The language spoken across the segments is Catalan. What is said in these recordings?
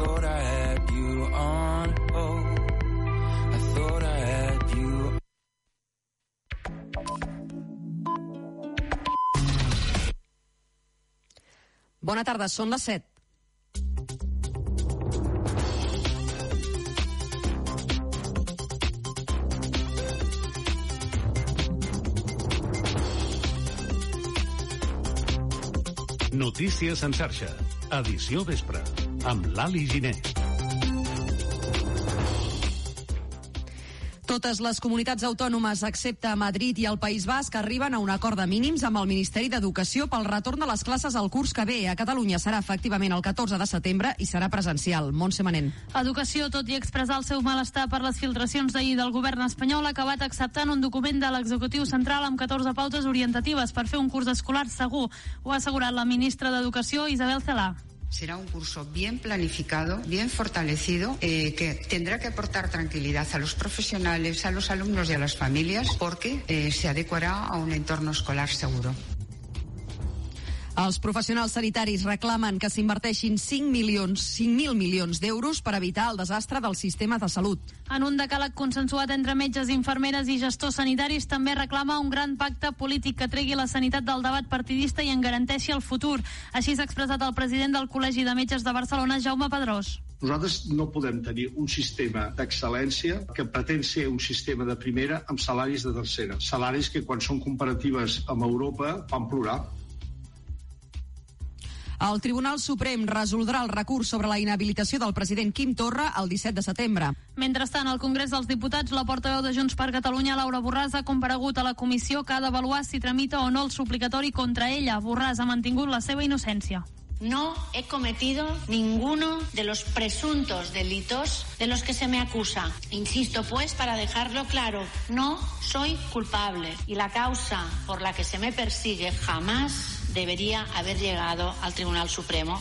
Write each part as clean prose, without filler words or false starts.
thought I had you on hold. I thought I had you. Bona tarda, són les 7. Notícies en xarxa. Edició vespre. Amb l'Ali Giner. Totes les comunitats autònomes, excepte Madrid i el País Basc, arriben a un acord de mínims amb el Ministeri d'Educació pel retorn de les classes al curs que ve. A Catalunya serà efectivament el 14 de setembre i serà presencial. Montse Manent. Educació, tot i expressar el seu malestar per les filtracions d'ahir del govern espanyol, ha acabat acceptant un document de l'executiu central amb 14 pautes orientatives per fer un curs escolar segur. Ho ha assegurat la ministra d'Educació, Isabel Celaá. Será un curso bien planificado, bien fortalecido, que tendrá que aportar tranquilidad a los profesionales, a los alumnos y a las familias, porque se adecuará a un entorno escolar seguro. Els professionals sanitaris reclamen que s'inverteixin 5.000 milions d'euros per evitar el desastre del sistema de salut. En un decàleg consensuat entre metges, infermeres i gestors sanitaris també reclama un gran pacte polític que tregui la sanitat del debat partidista i en garanteixi el futur. Així s'ha expressat el president del Col·legi de Metges de Barcelona, Jaume Pedrós. Nosaltres no podem tenir un sistema d'excel·lència que pretén ser un sistema de primera amb salaris de tercera. Salaris que quan són comparatives amb Europa fan plorar. El Tribunal Suprem resoldrà el recurs sobre la inhabilitació del president Quim Torra el 17 de setembre. Mentrestant, al Congrés dels Diputats, la portaveu de Junts per Catalunya, Laura Borràs, ha comparegut a la comissió que ha d'avaluar si tramita o no el suplicatori contra ella. Borràs ha mantingut la seva innocència. No he cometido ninguno de los presuntos delitos de los que se me acusa. Insisto, pues, para dejarlo claro, no soy culpable y la causa por la que se me persigue jamás debería haber llegado al Tribunal Supremo.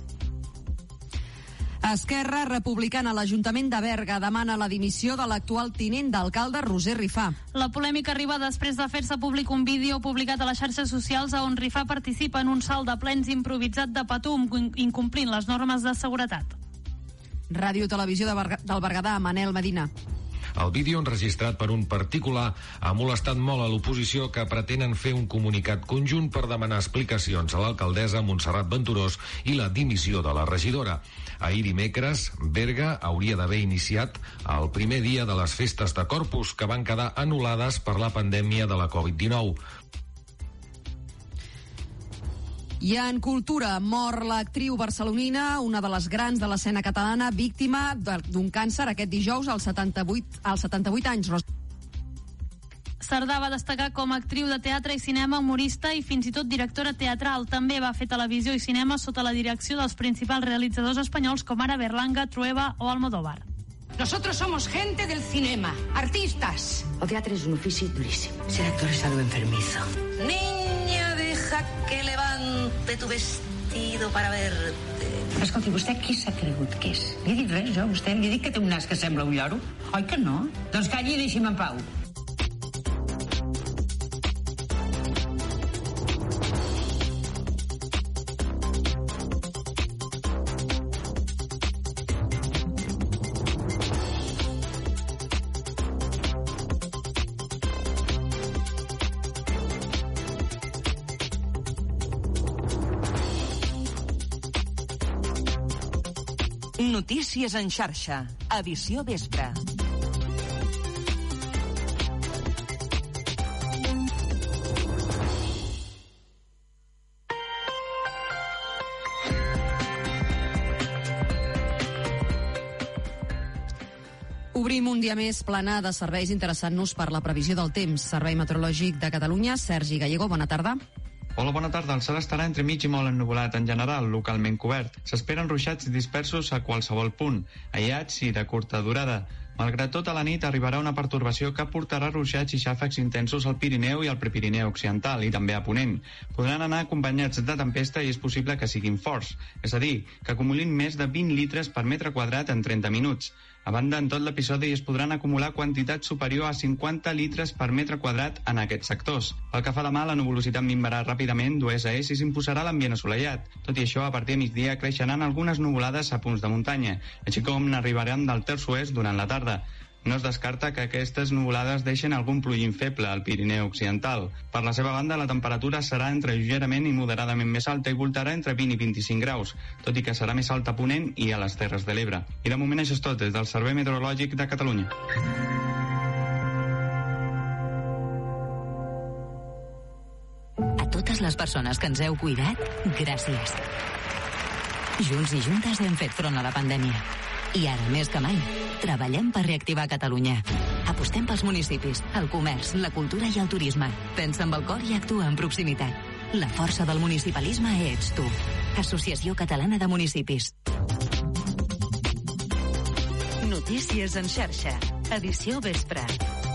Esquerra Republicana a l'Ajuntament de Berga demana la dimissió de l'actual tinent d'alcalde Roser Rifà. La polèmica arriba després de fer-se públic un vídeo publicat a les xarxes socials on Rifà participa en un salt de plens improvisat de Patum, incomplint les normes de seguretat. Ràdio Televisió del Berguedà, Manel Medina. El vídeo enregistrat per un particular ha molestat molt a l'oposició, que pretenen fer un comunicat conjunt per demanar explicacions a l'alcaldessa Montserrat Venturós i la dimissió de la regidora. Ahir dimecres, Berga hauria d'haver iniciat el primer dia de les festes de Corpus, que van quedar anul·lades per la pandèmia de la Covid-19. I en cultura, mor l'actriu barcelonina, una de les grans de l'escena catalana, víctima d'un càncer aquest dijous als 78 anys. Cerdà va destacar com a actriu de teatre i cinema, humorista i fins i tot directora teatral. També va fer televisió i cinema sota la direcció dels principals realitzadors espanyols com ara Berlanga, Trueba o Almodóvar. Nosotros somos gente del cinema, artistas. O teatre es un ofici durísimo. Ser actor es algo enfermizo. Niña, deja que levante tu vestido para verte. Escolti, vostè qui s'ha cregut que és? Li he dit res, jo, vostè? Li he dit que té un nas que sembla un lloro? Oi que no? Doncs calli i deixi'm en pau. Notícies en xarxa, edició vespre. Obrim un dia més plana de serveis interessant-nos per la previsió del temps. Servei Meteorològic de Catalunya, Sergi Gallego, bona tarda. Hola, bona tarda. El cel estarà entre mig i molt ennuvolat en general, localment cobert. S'esperen ruixats dispersos a qualsevol punt, aïllats i de curta durada. Malgrat tot, a la nit arribarà una pertorbació que portarà ruixats i xàfecs intensos al Pirineu i al Prepirineu occidental i també a Ponent. Podran anar acompanyats de tempesta i és possible que siguin forts, és a dir, que acumulin més de 20 litres per metre quadrat en 30 minuts. A banda, en tot l'episodi es podran acumular quantitats superior a 50 litres per metre quadrat en aquests sectors. Pel que fa a demà, la nuvolositat minvarà ràpidament d'oest a est i s'imposarà l'ambient assolellat. Tot i això, a partir de migdia creixeran algunes nuvolades a punts de muntanya, així com n'arribaran del terç oest durant la tarda. No es descarta que aquestes nuvolades deixen algun plugim feble al Pirineu occidental. Per la seva banda, la temperatura serà entre lleugerament i moderadament més alta i voltarà entre 20 i 25 graus, tot i que serà més alta a Ponent i a les Terres de l'Ebre. I de moment això és tot des del Servei Meteorològic de Catalunya. A totes les persones que ens heu cuidat, gràcies. Junts i juntes hem fet front a la pandèmia. I ara, més que mai, treballem per reactivar Catalunya. Apostem pels municipis, el comerç, la cultura i el turisme. Pensa amb el cor i actua amb proximitat. La força del municipalisme ets tu. Associació Catalana de Municipis. Notícies en xarxa. Edició vespre.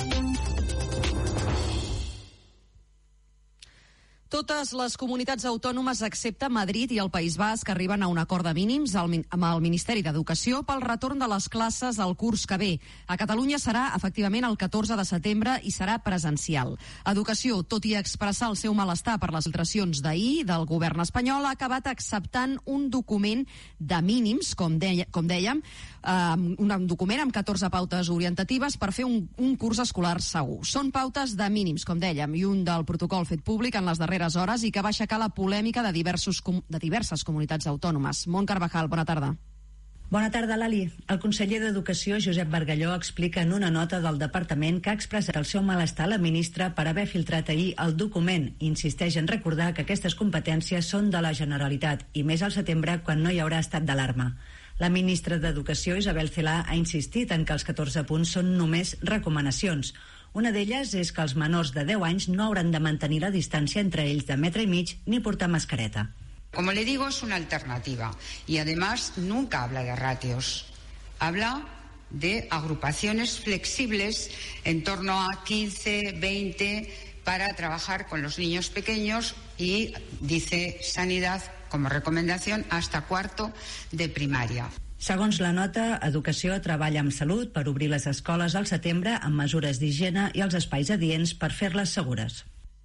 Totes les comunitats autònomes excepte Madrid i el País Basc arriben a un acord de mínims amb el Ministeri d'Educació pel retorn de les classes al curs que ve. A Catalunya serà efectivament el 14 de setembre i serà presencial. Educació, tot i expressar el seu malestar per les filtracions d'ahir del govern espanyol, ha acabat acceptant un document de mínims, com dèiem, un document amb 14 pautes orientatives per fer un curs escolar segur. Són pautes de mínims, com dèiem, i un del protocol fet públic en les darreres hores i que va aixecar la polèmica de diverses comunitats autònomes. Mont Carvajal, bona tarda. Bona tarda, Lali. El conseller d'Educació, Josep Bargalló, explica en una nota del departament que ha expressat el seu malestar a la ministra per haver filtrat ahir el document. Insisteix en recordar que aquestes competències són de la Generalitat i més al setembre, quan no hi haurà estat d'alarma. La ministra d'Educació, Isabel Celaá, ha insistit en que els 14 punts són només recomanacions. Una d'elles és que els menors de 10 anys no hauran de mantenir la distància entre ells de metre i mig ni portar mascareta. Como le digo, es una alternativa y además nunca habla de ratios. Habla de agrupaciones flexibles en torno a 15, 20 para trabajar con los niños pequeños y, dice Sanidad, como recomendación, hasta cuarto de primaria. Segons la nota, Educació treballa amb Salut per obrir les escoles al setembre amb mesures d'higiene i els espais adients per fer-les segures.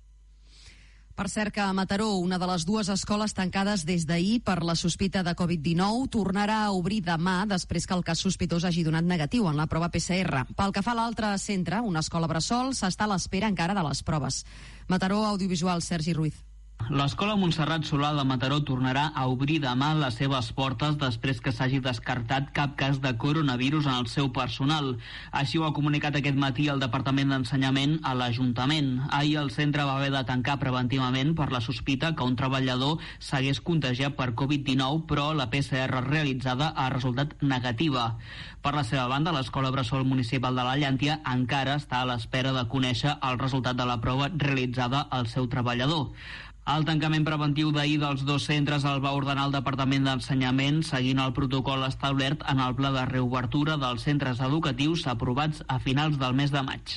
Per cert que a Mataró, una de les dues escoles tancades des d'ahir per la sospita de Covid-19, tornarà a obrir demà després que el cas sospitós hagi donat negatiu en la prova PCR. Pel que fa a l'altre centre, una escola bressol, s'està a l'espera encara de les proves. Mataró, Audiovisual, Sergi Ruiz. L'escola Montserrat Solà de Mataró tornarà a obrir demà les seves portes després que s'hagi descartat cap cas de coronavirus en el seu personal. Així ho ha comunicat aquest matí el Departament d'Ensenyament a l'Ajuntament. Ahir el centre va haver de tancar preventivament per la sospita que un treballador s'hagués contagiat per Covid-19, però la PCR realitzada ha resultat negativa. Per la seva banda, l'Escola Bressol Municipal de la Llàntia encara està a l'espera de conèixer el resultat de la prova realitzada al seu treballador. El tancament preventiu d'ahir dels dos centres el va ordenar el Departament d'Ensenyament seguint el protocol establert en el pla de reobertura dels centres educatius aprovats a finals del mes de maig.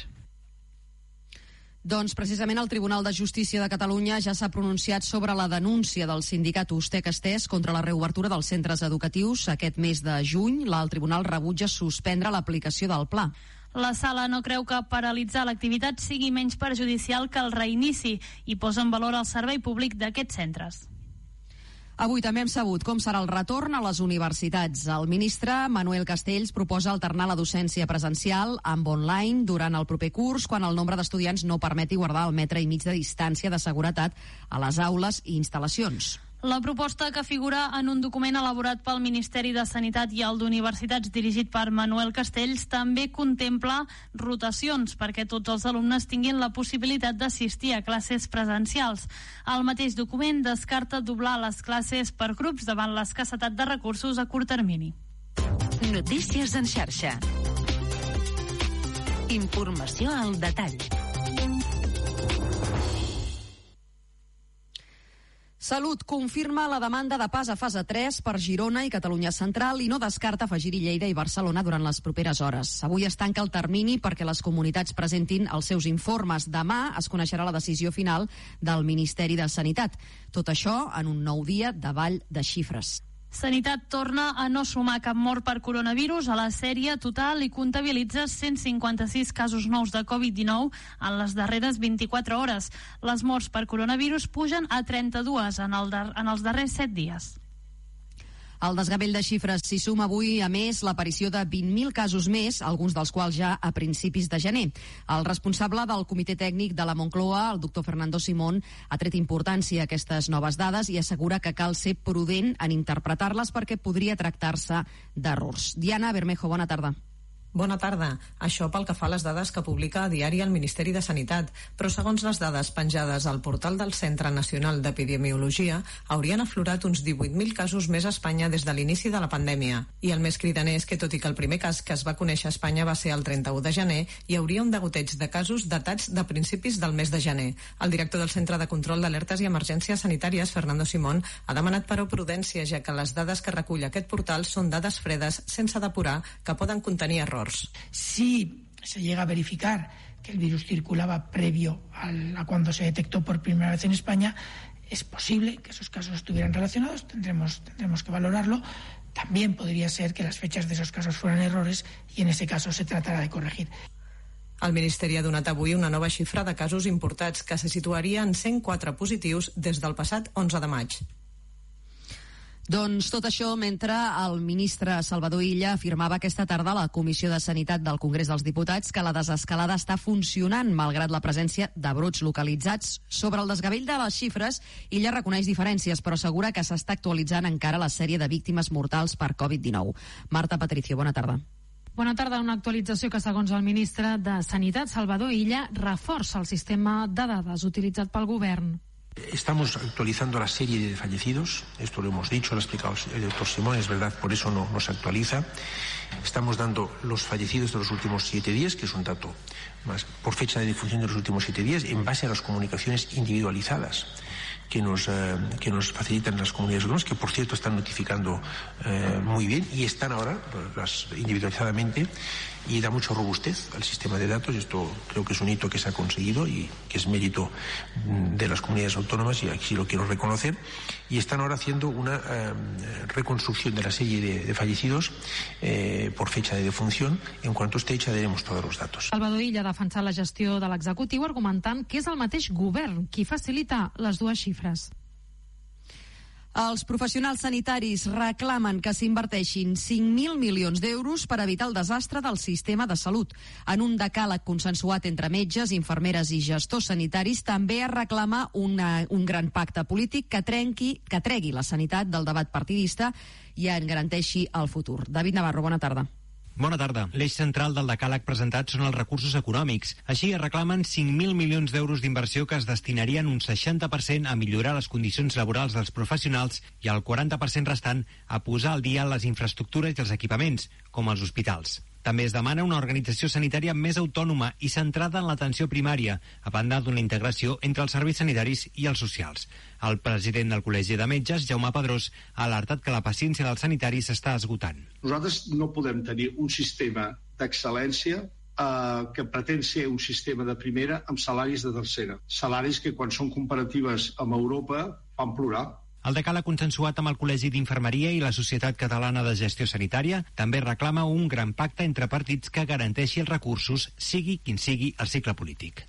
Doncs precisament el Tribunal de Justícia de Catalunya ja s'ha pronunciat sobre la denúncia del sindicat Ustec-Estès contra la reobertura dels centres educatius aquest mes de juny. El tribunal rebutja suspendre l'aplicació del pla. La sala no creu que paralitzar l'activitat sigui menys perjudicial que el reinici i posa en valor el servei públic d'aquests centres. Avui també hem sabut com serà el retorn a les universitats. El ministre Manuel Castells proposa alternar la docència presencial amb online durant el proper curs quan el nombre d'estudiants no permeti guardar el metre i mig de distància de seguretat a les aules i instal·lacions. La proposta, que figura en un document elaborat pel Ministeri de Sanitat i el d'Universitats dirigit per Manuel Castells, també contempla rotacions perquè tots els alumnes tinguin la possibilitat d'assistir a classes presencials. El mateix document descarta doblar les classes per grups davant l'escassetat de recursos a curt termini. Notícies en xarxa. Informació al detall. Salut confirma la demanda de pas a fase 3 per Girona i Catalunya Central i no descarta afegir-hi Lleida i Barcelona durant les properes hores. Avui es tanca el termini perquè les comunitats presentin els seus informes. Demà es coneixerà la decisió final del Ministeri de Sanitat. Tot això en un nou dia de ball de xifres. Sanitat torna a no sumar cap mort per coronavirus a la sèrie total i comptabilitza 156 casos nous de Covid-19 en les darreres 24 hores. Les morts per coronavirus pugen a 32 en els darrers 7 dies. Al desgavell de xifres s'hi suma avui, a més, l'aparició de 20.000 casos més, alguns dels quals ja a principis de gener. El responsable del comitè tècnic de la Moncloa, el doctor Fernando Simón, ha tret importància a aquestes noves dades i assegura que cal ser prudent en interpretar-les perquè podria tractar-se d'errors. Diana Bermejo, bona tarda. Bona tarda. Això pel que fa a les dades que publica a diari el Ministeri de Sanitat, però segons les dades penjades al portal del Centre Nacional d'Epidemiologia, haurien aflorat uns 18.000 casos més a Espanya des de l'inici de la pandèmia. I el més cridaner és que, tot i que el primer cas que es va conèixer a Espanya va ser el 31 de gener, hi hauria un degoteig de casos datats de principis del mes de gener. El director del Centre de Control d'Alertes i Emergències Sanitàries, Fernando Simón, ha demanat però prudència, ja que les dades que recull aquest portal són dades fredes sense depurar que poden contenir errors. Si se llega a verificar que el virus circulaba previo a cuando se detectó por primera vez en España, es posible que esos casos estuvieran relacionados, tendremos que valorarlo. También podría ser que las fechas de esos casos fueran errores y en ese caso se tratará de corregir. El Ministeri ha donat avui una nova xifra de casos importats que se situaria en 104 positius des del passat 11 de maig. Doncs tot això mentre el ministre Salvador Illa afirmava aquesta tarda a la Comissió de Sanitat del Congrés dels Diputats que la desescalada està funcionant malgrat la presència de brots localitzats. Sobre el desgavell de les xifres, Illa reconeix diferències, però assegura que s'està actualitzant encara la sèrie de víctimes mortals per Covid-19. Marta Patricio, bona tarda. Bona tarda. Una actualització que, segons el ministre de Sanitat, Salvador Illa, reforça el sistema de dades utilitzat pel govern. Estamos actualizando la serie de fallecidos, esto lo hemos dicho, lo ha explicado el doctor Simón, es verdad, por eso no se actualiza. Estamos dando los fallecidos de los últimos 7 días, que es un dato más por fecha de difusión de los últimos 7 días, en base a las comunicaciones individualizadas que nos facilitan las comunidades autónomas, que por cierto están notificando muy bien y están ahora individualizadamente, y da mucha robustez al sistema de datos. Esto creo que es un hito que se ha conseguido y que es mérito de las comunidades autónomas, y aquí lo quiero reconocer, y están ahora haciendo una reconstrucción de la serie de fallecidos por fecha de defunción. En cuanto esté hecha daremos todos los datos. Salvador Illa ha defensat la gestió de l'executiu argumentant que és el mateix govern qui facilita les dues xifres. Els professionals sanitaris reclamen que s'inverteixin 5.000 milions d'euros per evitar el desastre del sistema de salut. En un decàleg consensuat entre metges, infermeres i gestors sanitaris també es reclama un gran pacte polític que tregui la sanitat del debat partidista i en garanteixi el futur. David Navarro, bona tarda. Bona tarda. L'eix central del decàleg presentat són els recursos econòmics. Així es reclamen 5.000 milions d'euros d'inversió que es destinarien un 60% a millorar les condicions laborals dels professionals i el 40% restant a posar al dia les infraestructures i els equipaments, com els hospitals. També es demana una organització sanitària més autònoma i centrada en l'atenció primària, a banda d'una integració entre els serveis sanitaris i els socials. El president del Col·legi de Metges, Jaume Pedrós, ha alertat que la paciència dels sanitaris s'està esgotant. Nosaltres no podem tenir un sistema d'excel·lència que pretén ser un sistema de primera amb salaris de tercera. Salaris que, quan són comparatives amb Europa, fan plorar. El decàleg consensuat amb el Col·legi d'Infermeria i la Societat Catalana de Gestió Sanitària també reclama un gran pacte entre partits que garanteixi els recursos, sigui quin sigui el cicle polític.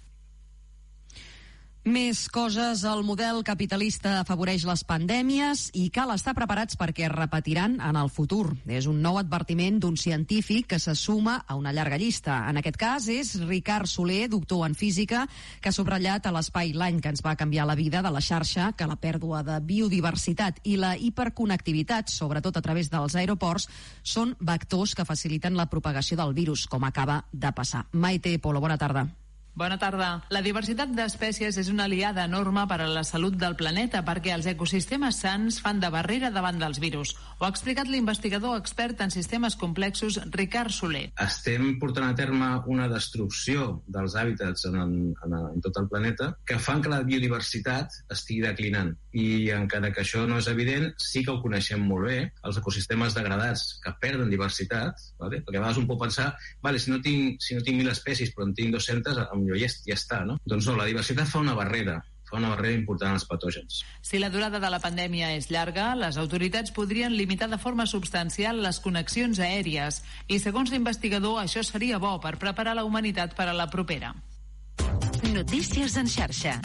Més coses. El model capitalista afavoreix les pandèmies i cal estar preparats perquè es repetiran en el futur. És un nou advertiment d'un científic que se suma a una llarga llista. En aquest cas és Ricard Soler, doctor en física, que ha subratllat a l'Espai l'any que ens va canviar la vida de la xarxa que la pèrdua de biodiversitat i la hiperconnectivitat, sobretot a través dels aeroports, són vectors que faciliten la propagació del virus, com acaba de passar. Maite Polo, bona tarda. Bona tarda. La diversitat d'espècies és una aliada enorme per a la salut del planeta perquè els ecosistemes sans fan de barrera davant dels virus. Ho ha explicat l'investigador expert en sistemes complexos Ricard Soler. Estem portant a terme una destrucció dels hàbitats en tot el planeta que fan que la biodiversitat estigui declinant. I encara que això no és evident, sí que ho coneixem molt bé, els ecosistemes degradats que perden diversitat, vale? Perquè a vegades un pot pensar, vale, si no tinc 1.000 espècies però en tinc 200, ja està, no? Doncs no, la diversitat fa una barrera important als patògens. Si la durada de la pandèmia és llarga, les autoritats podrien limitar de forma substancial les connexions aèries i, segons l'investigador, això seria bo per preparar la humanitat per a la propera. Notícies en xarxa.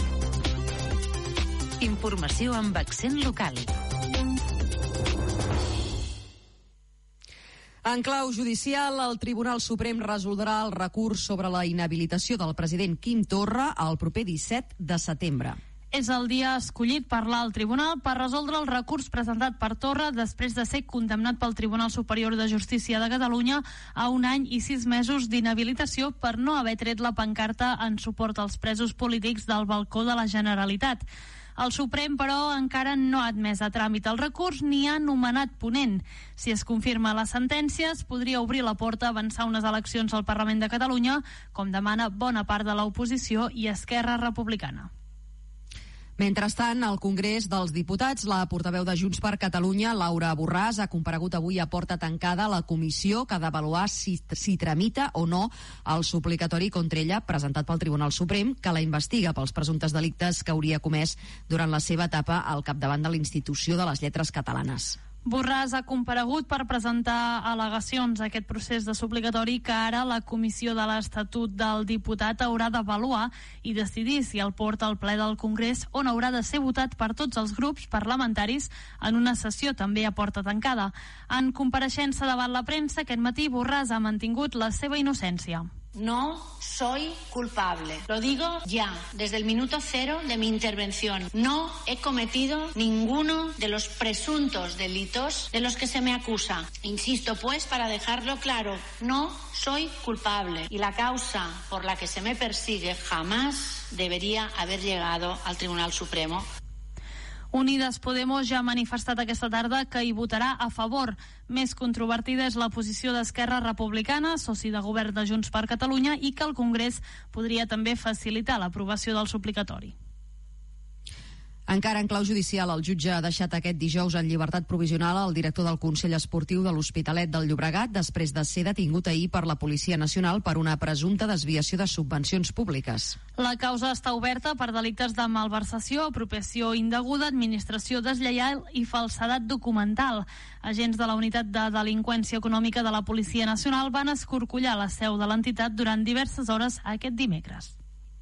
Informació amb accent local. En clau judicial, el Tribunal Suprem resoldrà el recurs sobre la inhabilitació del president Quim Torra el proper 17 de setembre. És el dia escollit per l'alt tribunal per resoldre el recurs presentat per Torra després de ser condemnat pel Tribunal Superior de Justícia de Catalunya a 1 any i 6 mesos d'inhabilitació per no haver tret la pancarta en suport als presos polítics del balcó de la Generalitat. El Suprem, però, encara no ha admès a tràmit el recurs ni ha nomenat ponent. Si es confirma la sentència, es podria obrir la porta a avançar unes eleccions al Parlament de Catalunya, com demana bona part de l'oposició i Esquerra Republicana. Mentrestant, al Congrés dels Diputats, la portaveu de Junts per Catalunya, Laura Borràs, ha comparegut avui a porta tancada a la comissió que ha d'avaluar si tramita o no el suplicatori contra ella presentat pel Tribunal Suprem, que la investiga pels presumptes delictes que hauria comès durant la seva etapa al capdavant de l'Institució de les Lletres Catalanes. Borràs ha comparegut per presentar al·legacions a aquest procés de suplicatori que ara la Comissió de l'Estatut del Diputat haurà d'avaluar i decidir si el porta al ple del Congrés, on haurà de ser votat per tots els grups parlamentaris en una sessió també a porta tancada. En compareixença davant la premsa aquest matí, Borràs ha mantingut la seva innocència. No soy culpable. Lo digo ya, desde el minuto cero de mi intervención. No he cometido ninguno de los presuntos delitos de los que se me acusa. Insisto, pues, para dejarlo claro, no soy culpable. Y la causa por la que se me persigue jamás debería haber llegado al Tribunal Supremo. Unides Podemos ja ha manifestat aquesta tarda que hi votarà a favor. Més controvertida és la posició d'Esquerra Republicana, soci de govern de Junts per Catalunya, i que el Congrés podria també facilitar l'aprovació del suplicatori. Encara en clau judicial, el jutge ha deixat aquest dijous en llibertat provisional el director del Consell Esportiu de l'Hospitalet del Llobregat després de ser detingut ahir per la Policia Nacional per una presumpta desviació de subvencions públiques. La causa està oberta per delictes de malversació, apropiació indeguda, administració deslleial i falsedat documental. Agents de la Unitat de Delinqüència Econòmica de la Policia Nacional van escorcollar la seu de l'entitat durant diverses hores aquest dimecres.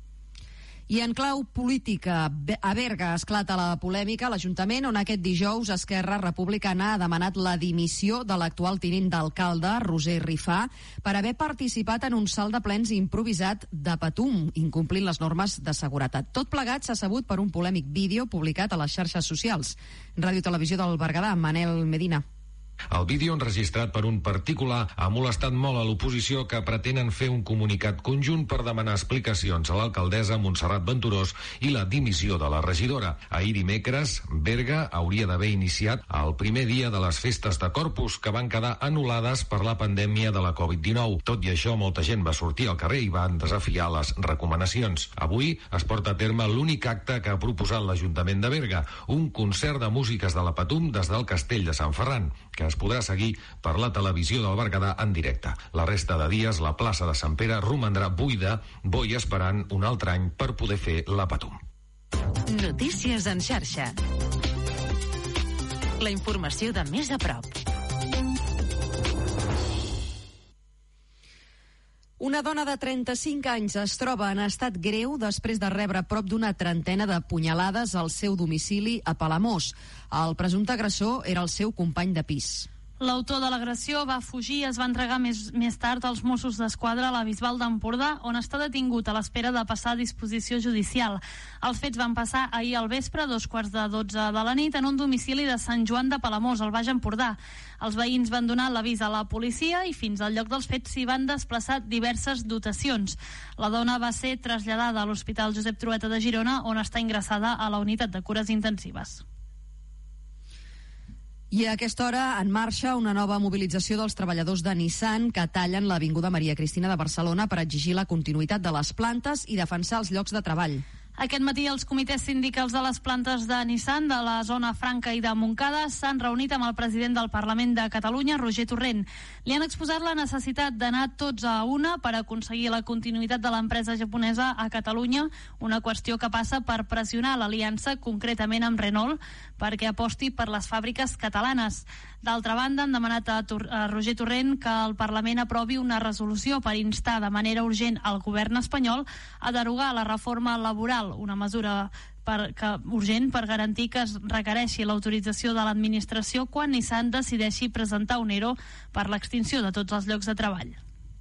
I en clau política, a Berga esclata la polèmica a l'Ajuntament, on aquest dijous Esquerra Republicana ha demanat la dimissió de l'actual tinent d'alcalde, Roser Rifà, per haver participat en un salt de plens improvisat de Patum, incomplint les normes de seguretat. Tot plegat s'ha sabut per un polèmic vídeo publicat a les xarxes socials. Ràdio Televisió del Berguedà, Manel Medina. El vídeo enregistrat per un particular ha molestat molt a l'oposició, que pretenen fer un comunicat conjunt per demanar explicacions a l'alcaldessa Montserrat Venturós i la dimissió de la regidora. Ahir dimecres, Berga hauria d'haver iniciat el primer dia de les festes de Corpus, que van quedar anul·lades per la pandèmia de la Covid-19. Tot i això, molta gent va sortir al carrer i van desafiar les recomanacions. Avui es porta a terme l'únic acte que ha proposat l'Ajuntament de Berga, un concert de músiques de la Patum des del Castell de Sant Ferran, que es podrà seguir per la televisió del Berguedà en directe. La resta de dies, la plaça de Sant Pere romandrà buida, bo i esperant un altre any per poder fer la Patum. Notícies en xarxa. La informació de més a prop. Una dona de 35 anys es troba en estat greu després de rebre prop d'una trentena de punyalades al seu domicili a Palamós. El presumpte agressor era el seu company de pis. L'autor de l'agressió va fugir i es va entregar més tard als Mossos d'Esquadra a la Bisbal d'Empordà, on està detingut a l'espera de passar a disposició judicial. Els fets van passar ahir al vespre, 11:15 de la nit, en un domicili de Sant Joan de Palamós, al Baix Empordà. Els veïns van donar l'avís a la policia i fins al lloc dels fets s'hi van desplaçar diverses dotacions. La dona va ser traslladada a l'Hospital Josep Trueta de Girona, on està ingressada a la unitat de cures intensives. I a aquesta hora en marxa una nova mobilització dels treballadors de Nissan que tallen l'Avinguda Maria Cristina de Barcelona per exigir la continuïtat de les plantes i defensar els llocs de treball. Aquest matí els comitès sindicals de les plantes de Nissan de la zona franca i de Montcada s'han reunit amb el president del Parlament de Catalunya, Roger Torrent. Li han exposat la necessitat d'anar tots a una per aconseguir la continuïtat de l'empresa japonesa a Catalunya, una qüestió que passa per pressionar l'aliança, concretament amb Renault, perquè aposti per les fàbriques catalanes. D'altra banda, han demanat a Roger Torrent que el Parlament aprovi una resolució per instar de manera urgent al govern espanyol a derogar la reforma laboral, una mesura urgent per garantir que es requereixi l'autorització de l'administració quan Nissan decideixi presentar un ERO per l'extinció de tots els llocs de treball.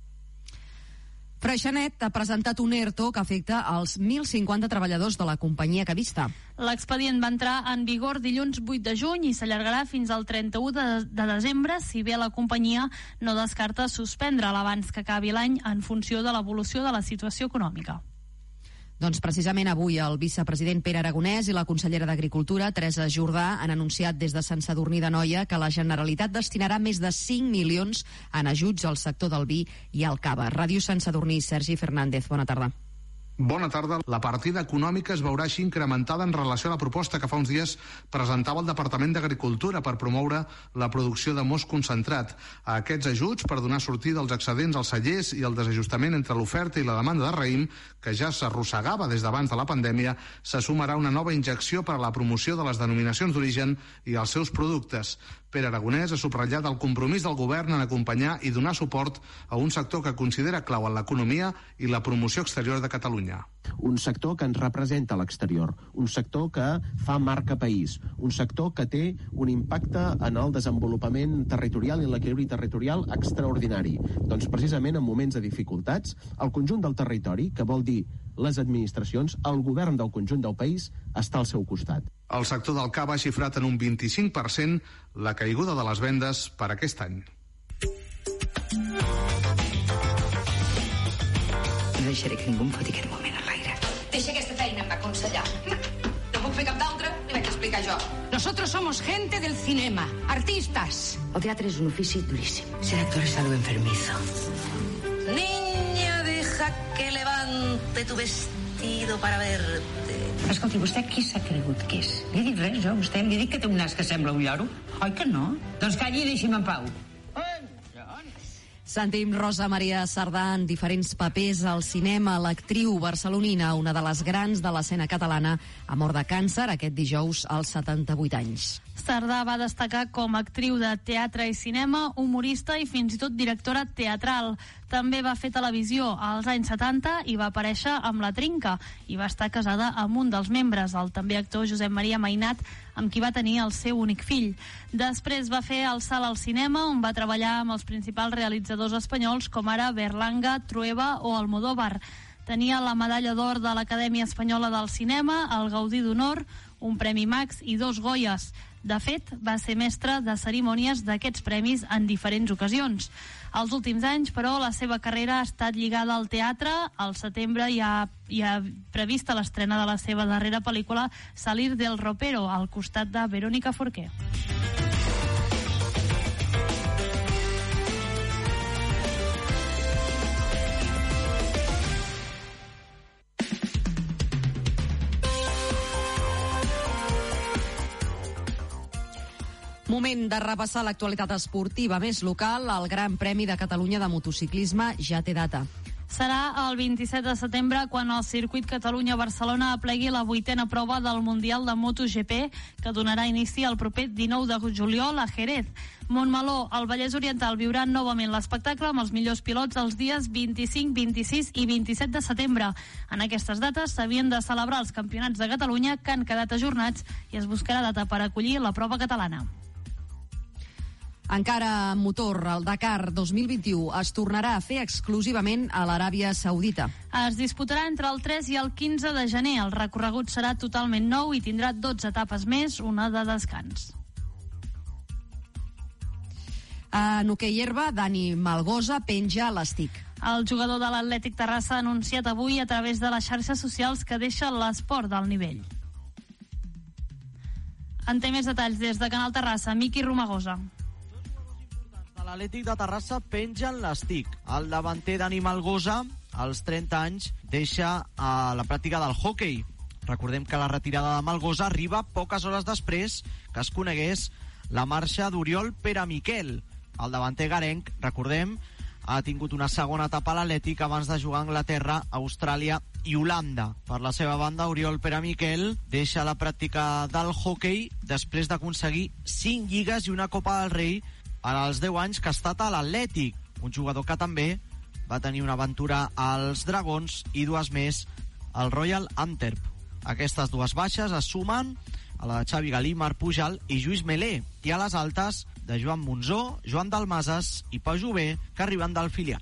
Freixenet ha presentat un ERTO que afecta als 1.050 treballadors de la companyia Cadista. L'expedient va entrar en vigor dilluns 8 de juny i s'allargarà fins al 31 de desembre, si bé la companyia no descarta suspendre'l abans que acabi l'any en funció de l'evolució de la situació econòmica. Doncs precisament avui el vicepresident Pere Aragonès i la consellera d'Agricultura, Teresa Jordà, han anunciat des de Sant Sadurní d'Anoia que la Generalitat destinarà més de 5 milions en ajuts al sector del vi i al cava. Ràdio Sant Sadurní, Sergi Fernández, bona tarda. Bona tarda. La partida econòmica es veurà així incrementada en relació a la proposta que fa uns dies presentava el Departament d'Agricultura per promoure la producció de most concentrat. A aquests ajuts, per donar sortida als excedents als cellers i el desajustament entre l'oferta i la demanda de raïm, que ja s'arrossegava des d'abans de la pandèmia, se sumarà una nova injecció per a la promoció de les denominacions d'origen i els seus productes. Pere Aragonès ha subratllat el compromís del govern en acompanyar i donar suport a un sector que considera clau en l'economia i la promoció exterior de Catalunya. Un sector que ens representa a l'exterior, un sector que fa marca país, un sector que té un impacte en el desenvolupament territorial i en l'equilibri territorial extraordinari. Doncs precisament en moments de dificultats, el conjunt del territori, que vol dir les administracions, el govern del conjunt del país, està al seu costat. El sector del cava ha xifrat en un 25% la caiguda de les vendes per aquest any. No deixaré que ningú em foti aquest moment a l'aire. Deixa aquesta feina, em va aconsellar. No puc fer cap d'altra, li vaig explicar jo. Nosotros somos gente del cinema, artistas. El teatre es un ofici durísimo. Ser actor es algo enfermizo. Niña, deja que levante tu vestido para verte. Escolti, vostè qui s'ha cregut que és? Li he dit res, jo, vostè? Li he dit que té un nas que sembla un lloro? Oi que no? Doncs calli i deixi'm en pau. Sentim Rosa Maria Sardà en diferents papers al cinema. L'actriu barcelonina, una de les grans de l'escena catalana, ha mort de càncer aquest dijous als 78 anys. Sardà va destacar com a actriu de teatre i cinema, humorista i fins i tot directora teatral. També va fer televisió als anys 70 i va aparèixer amb La Trinca i va estar casada amb un dels membres, el també actor Josep Maria Mainat, amb qui va tenir el seu únic fill. Després va fer el salt al cinema, on va treballar amb els principals realitzadors espanyols com ara Berlanga, Trueba o Almodóvar. Tenia la medalla d'or de l'Acadèmia Espanyola del Cinema, el Gaudí d'Honor, un Premi Max i 2 Goyes. De fet, va ser mestre de cerimònies d'aquests premis en diferents ocasions. Els últims anys, però, la seva carrera ha estat lligada al teatre. Al setembre hi ha prevista l'estrena de la seva darrera pel·lícula, Salir del ropero, al costat de Verónica Forqué. Moment de repassar l'actualitat esportiva més local. El Gran Premi de Catalunya de motociclisme ja té data. Serà el 27 de setembre quan el circuit Catalunya-Barcelona aplegui la 8a prova del Mundial de MotoGP, que donarà inici el proper 19 de juliol a Jerez. Montmeló, el Vallès Oriental, viurà novament l'espectacle amb els millors pilots els dies 25, 26 i 27 de setembre. En aquestes dates s'havien de celebrar els campionats de Catalunya, que han quedat ajornats, i es buscarà data per acollir la prova catalana. Encara en motor, el Dakar 2021 es tornarà a fer exclusivament a l'Aràbia Saudita. Es disputarà entre el 3 i el 15 de gener. El recorregut serà totalment nou i tindrà 12 etapes més, una de descans. En hoquei herba, Dani Malgosa penja l'estic. El jugador de l'Atlètic Terrassa ha anunciat avui a través de les xarxes socials que deixa l'esport d'alt nivell. En té més detalls des de Canal Terrassa, Miqui Romagosa. L'Atlètic de Terrassa pengen l'estic. El davanter Dani Malgosa, als 30 anys, deixa la pràctica del hoquei. Recordem que la retirada de Malgosa arriba poques hores després que es conegués la marxa d'Oriol Peramiquel. El davanter garenc, recordem, ha tingut una segona etapa a l'Atlètic abans de jugar a Anglaterra, Austràlia i Holanda. Per la seva banda, Oriol Peramiquel deixa la pràctica del hoquei després d'aconseguir 5 lligues i una Copa del Rei en els 10 anys que ha estat a l'Atlètic. Un jugador que també va tenir una aventura als Dragons i 2 més al Royal Antwerp. Aquestes 2 baixes es sumen a la de Xavi Galí, Marc Pujal i Lluís Melé, i a les altes de Joan Monzó, Joan Dalmases i Pau Jové, que arriben del filial.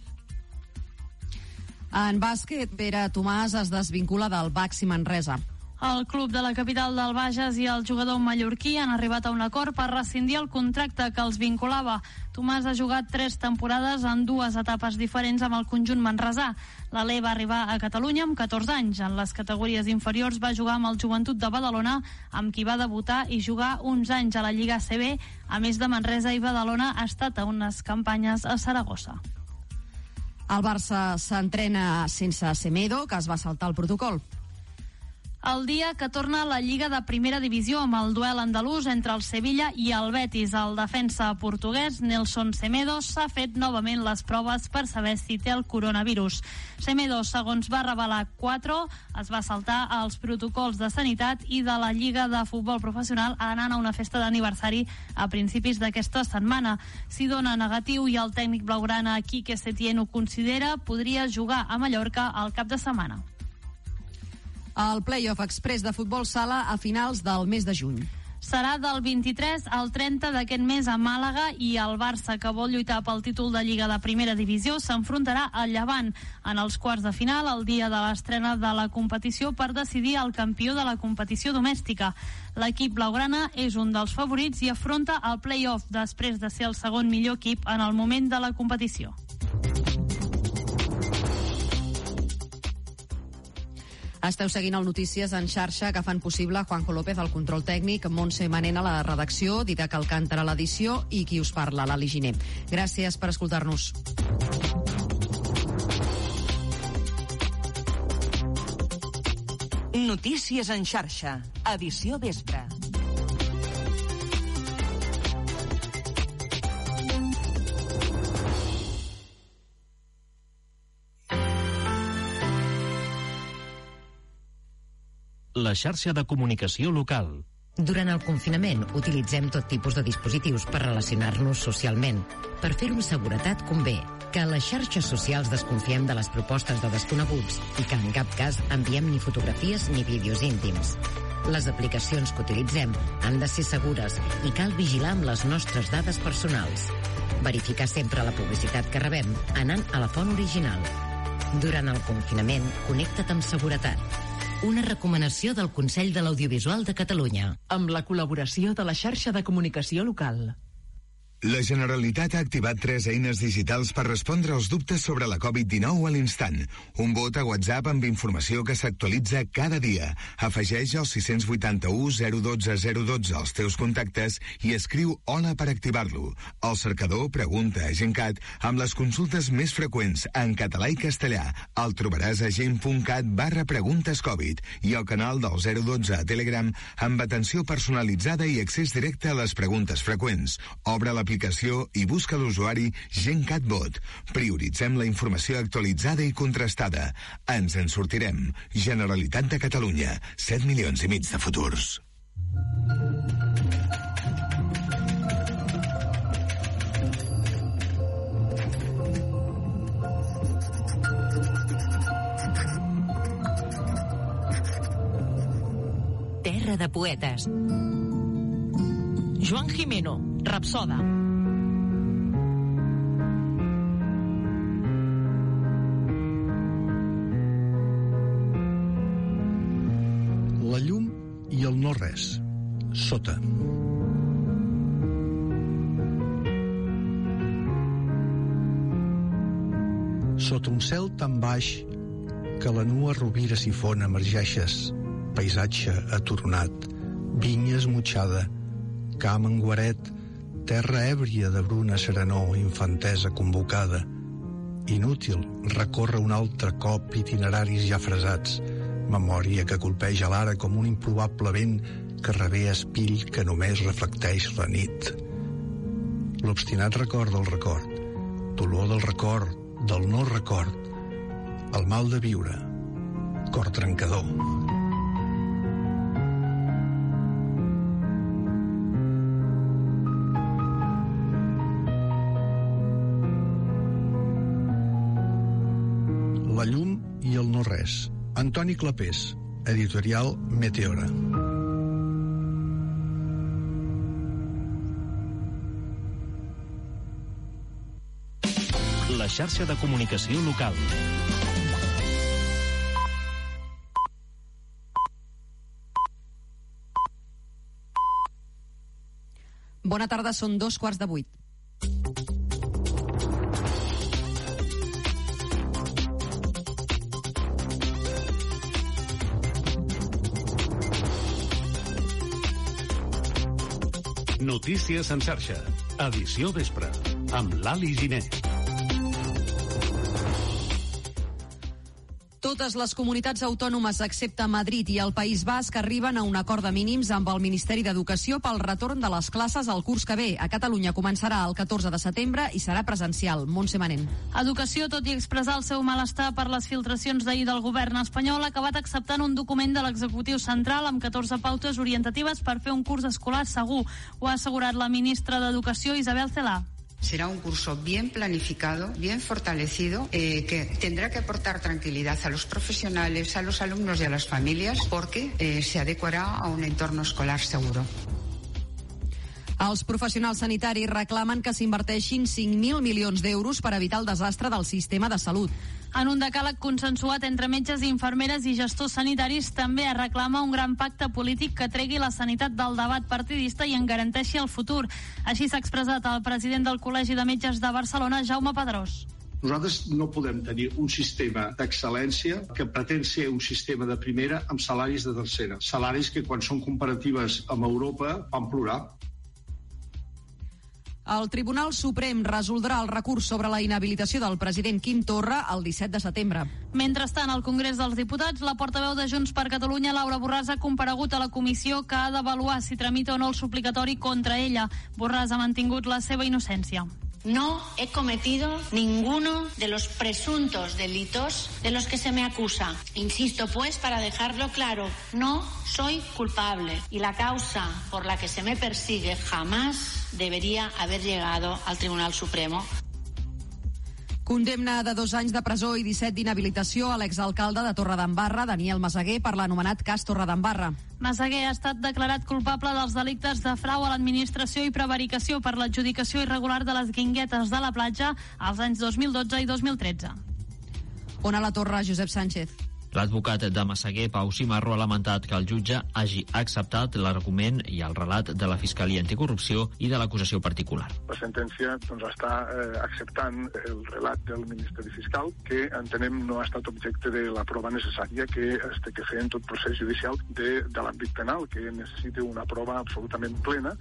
En bàsquet, Pere Tomàs es desvincula del Baxi Manresa. El club de la capital del Bages i el jugador mallorquí han arribat a un acord per rescindir el contracte que els vinculava. Tomàs ha jugat 3 temporades en 2 etapes diferents amb el conjunt manresà. L'Alé va arribar a Catalunya amb 14 anys. En les categories inferiors va jugar amb el Joventut de Badalona, amb qui va debutar i jugar uns anys a la Lliga ACB. A més de Manresa i Badalona, ha estat a unes campanyes a Saragossa. El Barça s'entrena sense Semedo, que es va saltar el protocol. El dia que torna a la Lliga de Primera Divisió amb el duel andalús entre el Sevilla i el Betis. El defensa portuguès Nelson Semedo s'ha fet novament les proves per saber si té el coronavirus. Semedo, segons va revelar 4, es va saltar els protocols de sanitat i de la Lliga de Futbol Professional anant a una festa d'aniversari a principis d'aquesta setmana. Si dona negatiu i el tècnic blaugrana Quique Setién ho considera, podria jugar a Mallorca al cap de setmana. El play-off express de futbol sala a finals del mes de juny. Serà del 23 al 30 d'aquest mes a Màlaga i el Barça, que vol lluitar pel títol de Lliga de Primera Divisió, s'enfrontarà al Llevant en els quarts de final el dia de l'estrena de la competició per decidir el campió de la competició domèstica. L'equip blaugrana és un dels favorits i afronta el play-off després de ser el segon millor equip en el moment de la competició. Esteu seguint el Notícies en xarxa, que fan possible Juanjo López al control tècnic, Montse Manent a la redacció, Didac Alcántara a l'edició i qui us parla, Lali Giner. Gràcies per escoltar-nos. Notícies en xarxa, edició vespre. La xarxa de comunicació local. Durant el confinament utilitzem tot tipus de dispositius per relacionar-nos socialment. Per fer-ho amb seguretat convé que a les xarxes socials desconfiem de les propostes de desconeguts i que en cap cas enviem ni fotografies ni vídeos íntims. Les aplicacions que utilitzem han de ser segures i cal vigilar amb les nostres dades personals. Verificar sempre la publicitat que rebem anant a la font original. Durant el confinament, connecta't amb seguretat. Una recomanació del Consell de l'Audiovisual de Catalunya. Amb la col·laboració de la xarxa de comunicació local. La Generalitat ha activat 3 eines digitals per respondre als dubtes sobre la Covid-19 a l'instant. Un bot a WhatsApp amb informació que s'actualitza cada dia. Afegeix el 681 012 012 als teus contactes i escriu Hola per activar-lo. El cercador Pregunta a Gencat amb les consultes més freqüents en català i castellà. El trobaràs a gent.cat/preguntes Covid i el canal del 012 a Telegram amb atenció personalitzada i accés directe a les preguntes freqüents. Obre l'aplicació i busca l'usuari GenCatBot. Prioritzem la informació actualitzada i contrastada. Ens en sortirem. Generalitat de Catalunya. 7,5 milions de futurs. Terra de poetes. Joan Jimeno, Rapsoda. el no-res, sota. Sota un cel tan baix que la nua rovira sifona emergeixes, paisatge aturonat, vinya esmutxada, camp en guaret, terra èbria de bruna serenor, infantesa convocada. Inútil recórrer un altre cop itineraris ja fresats, memòria que colpeja l'ara com un improbable vent que revé espill que només reflecteix la nit. L'obstinat record del record, dolor del record, del no record, el mal de viure, cor trencador. La llum i el no-res. Antoni Clapés, editorial Meteora. La xarxa de comunicació local. Bona tarda, són 7:45. Notícies en xarxa. Edició vespre. Amb l'Ali Giner. Totes les comunitats autònomes, excepte Madrid i el País Basc, arriben a un acord de mínims amb el Ministeri d'Educació pel retorn de les classes al curs que ve. A Catalunya començarà el 14 de setembre i serà presencial. Montse Manent. Educació, tot i expressar el seu malestar per les filtracions d'ahir del govern espanyol, ha acabat acceptant un document de l'executiu central amb 14 pautes orientatives per fer un curs escolar segur. Ho ha assegurat la ministra d'Educació, Isabel Celaá. Será un curso bien planificado, bien fortalecido, que tendrá que aportar tranquilidad a los profesionales, a los alumnos y a las familias, porque se adecuará a un entorno escolar seguro. Els professionals sanitaris reclamen que s'inverteixin 5.000 milions d'euros per evitar el desastre del sistema de salut. En un decàleg consensuat entre metges, infermeres i gestors sanitaris, també es reclama un gran pacte polític que tregui la sanitat del debat partidista i en garanteixi el futur. Així s'ha expressat el president del Col·legi de Metges de Barcelona, Jaume Pedrós. Nosaltres no podem tenir un sistema d'excel·lència que pretén ser un sistema de primera amb salaris de tercera. Salaris que, quan són comparatives amb Europa, fan plorar. El Tribunal Suprem resoldrà el recurs sobre la inhabilitació del president Quim Torra el 17 de setembre. Mentrestant, al Congrés dels Diputats, la portaveu de Junts per Catalunya, Laura Borràs, ha comparegut a la comissió que ha d'avaluar si tramita o no el suplicatori contra ella. Borràs ha mantingut la seva innocència. No he cometido ninguno de los presuntos delitos de los que se me acusa. Insisto, pues, para dejarlo claro, no soy culpable y la causa por la que se me persigue jamás debería haber llegado al Tribunal Supremo. Condemna de 2 anys de presó i 17 d'inhabilitació a l'exalcalde de Torredembarra, Daniel Meseguer, per l'anomenat cas Torredembarra. Meseguer ha estat declarat culpable dels delictes de frau a l'administració i prevaricació per l'adjudicació irregular de les guinguetes de la platja als anys 2012 i 2013. On a la Torre, Josep Sánchez. L'advocat de Meseguer, Pau Cimarro, ha lamentat que el jutge hagi acceptat l'argument i el relat de la Fiscalia Anticorrupció i de l'acusació particular. La sentència està acceptant el relat del Ministeri Fiscal, que entenem no ha estat objecte de la prova necessària que es té que fer en tot procés judicial de l'àmbit penal, que necessita una prova absolutament plena.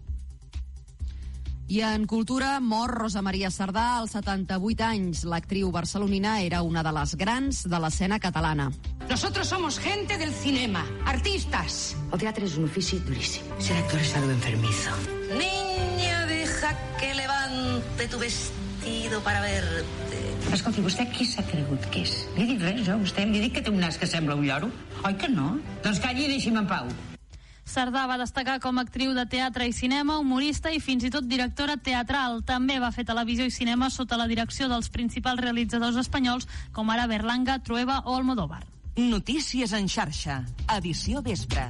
I en cultura, mor Rosa Maria Sardà als 78 anys. L'actriu barcelonina era una de les grans de l'escena catalana. Nosotros somos gente del cinema, artistas. El teatre es un ofici durísimo. Ser actor es algo enfermizo. Niña, deja que levante tu vestido para verte. Escolti, vostè qui s'ha cregut que és? Li he dit res, jo, vostè? Li he dit que té un nas que sembla un lloro? Oi que no? Doncs calli i deixi'm en pau. Sardà va destacar com a actriu de teatre i cinema, humorista i fins i tot directora teatral. També va fer televisió i cinema sota la direcció dels principals realitzadors espanyols com ara Berlanga, Trueba o Almodóvar. Notícies en xarxa. Edició vespre.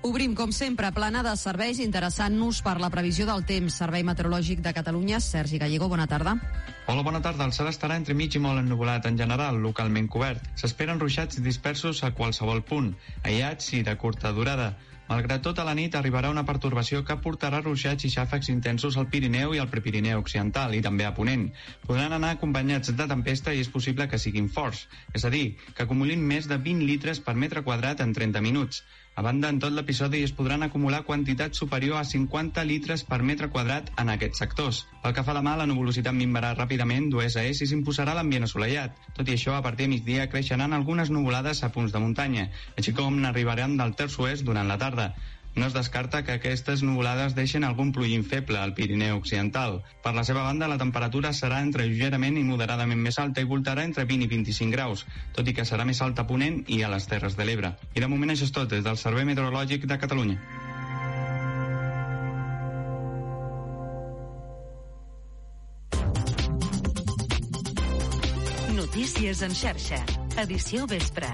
Obrim, com sempre, plana de serveis interessant-nos per la previsió del temps. Servei Meteorològic de Catalunya, Sergi Gallego, bona tarda. Hola, bona tarda. El cel estarà entre mig i molt ennuvolat, en general, localment cobert. S'esperen ruixats dispersos a qualsevol punt, aïllats i de curta durada. Malgrat tot, a la nit arribarà una pertorbació que portarà ruixats i xàfecs intensos al Pirineu i al Prepirineu occidental i també a Ponent. Podran anar acompanyats de tempesta i és possible que siguin forts, és a dir, que acumulin més de 20 litres per metre quadrat en 30 minuts. A banda, en tot l'episodi es podran acumular quantitats superior a 50 litres per metre quadrat en aquests sectors. Pel que fa a demà, la nuvolositat minvarà ràpidament d'oest a est i s'imposarà l'ambient assolellat. Tot i això, a partir de migdia creixeran algunes nuvolades a punts de muntanya, així com n'arribaran del terç oest durant la tarda. No es descarta que aquestes nuvolades deixen algun plugim feble al Pirineu occidental. Per la seva banda, la temperatura serà entre lleugerament i moderadament més alta i voltarà entre 20 i 25 graus, tot i que serà més alta a Ponent i a les Terres de l'Ebre. I de moment això és tot des del Servei Meteorològic de Catalunya. Notícies en xarxa. Edició vespre.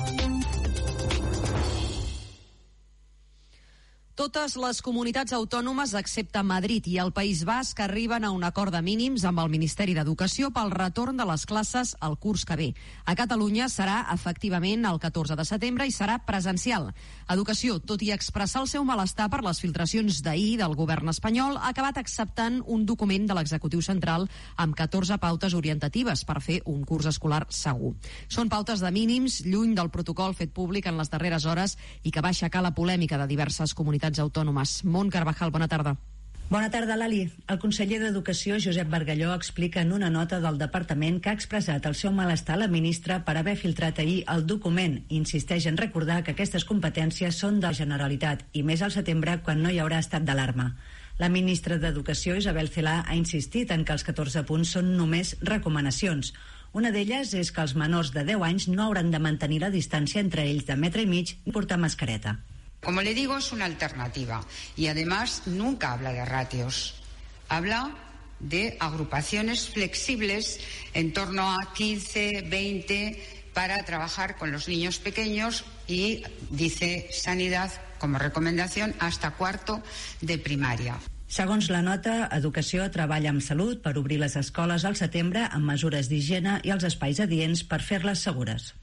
Totes les comunitats autònomes, excepte Madrid i el País Basc, arriben a un acord de mínims amb el Ministeri d'Educació pel retorn de les classes al curs que ve. A Catalunya serà efectivament el 14 de setembre i serà presencial. Educació, tot i expressar el seu malestar per les filtracions d'ahir del govern espanyol, ha acabat acceptant un document de l'executiu central amb 14 pautes orientatives per fer un curs escolar segur. Són pautes de mínims, lluny del protocol fet públic en les darreres hores i que va aixecar la polèmica de diverses comunitats autònomes. Mont Carvajal, bona tarda. Bona tarda, Lali. El conseller d'Educació, Josep Bargalló, explica en una nota del departament que ha expressat el seu malestar a la ministra per haver filtrat ahir el document. Insisteix en recordar que aquestes competències són de la Generalitat i més al setembre, quan no hi haurà estat d'alarma. La ministra d'Educació, Isabel Celaá, ha insistit en que els 14 punts són només recomanacions. Una d'elles és que els menors de 10 anys no hauran de mantenir la distància entre ells de metre i mig i portar mascareta. Como le digo, es una alternativa y además nunca habla de ratios. Habla de agrupaciones flexibles en torno a 15, 20 para trabajar con los niños pequeños y dice Sanidad como recomendación hasta cuarto de primaria. Segons la nota, Educació treballa amb Salut per obrir les escoles al setembre amb mesures d'higiene i els espais adients per fer-les segures.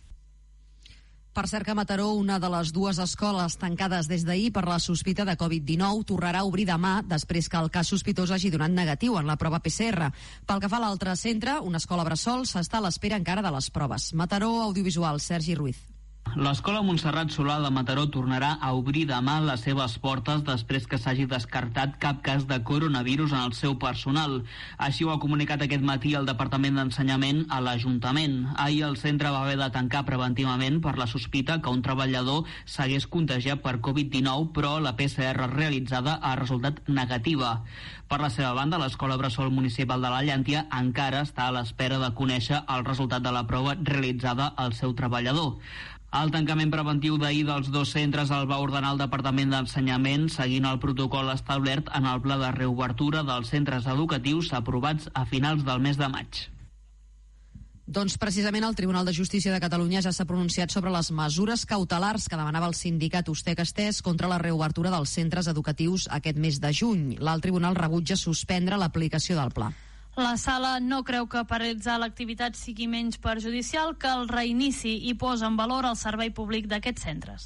Per cert que a Mataró, una de les dues escoles tancades des d'ahir per la sospita de Covid-19 tornarà a obrir demà després que el cas sospitós hagi donat negatiu en la prova PCR. Pel que fa a l'altre centre, una escola bressol, s'està a l'espera encara de les proves. Mataró, Audiovisual, Sergi Ruiz. L'escola Montserrat Solà de Mataró tornarà a obrir demà les seves portes després que s'hagi descartat cap cas de coronavirus en el seu personal. Així ho ha comunicat aquest matí el Departament d'Ensenyament a l'Ajuntament. Ahir el centre va haver de tancar preventivament per la sospita que un treballador s'hagués contagiat per Covid-19, però la PCR realitzada ha resultat negativa. Per la seva banda, l'Escola Bressol Municipal de la Llàntia encara està a l'espera de conèixer el resultat de la prova realitzada al seu treballador. El tancament preventiu d'ahir dels dos centres el va ordenar el Departament d'Ensenyament seguint el protocol establert en el pla de reobertura dels centres educatius aprovats a finals del mes de maig. Doncs precisament el Tribunal de Justícia de Catalunya ja s'ha pronunciat sobre les mesures cautelars que demanava el sindicat Ustec Estès contra la reobertura dels centres educatius aquest mes de juny. L'alt tribunal rebutja suspendre l'aplicació del pla. La sala no creu que paralitzar l'activitat sigui menys perjudicial que el reinici i posa en valor el servei públic d'aquests centres.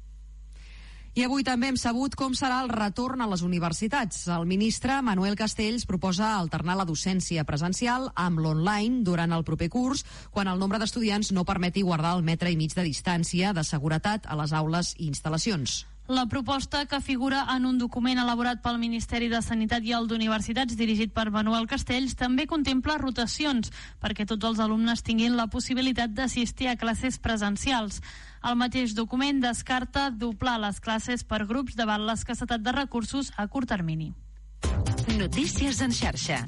I avui també hem sabut com serà el retorn a les universitats. El ministre Manuel Castells proposa alternar la docència presencial amb l'online durant el proper curs, quan el nombre d'estudiants no permeti guardar el metre i mig de distància de seguretat a les aules i instal·lacions. La proposta, que figura en un document elaborat pel Ministeri de Sanitat i el d'Universitats dirigit per Manuel Castells, també contempla rotacions perquè tots els alumnes tinguin la possibilitat d'assistir a classes presencials. El mateix document descarta doblar les classes per grups davant l'escassetat de recursos a curt termini. Notícies en xarxa.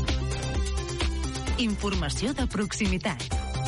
Informació de proximitat.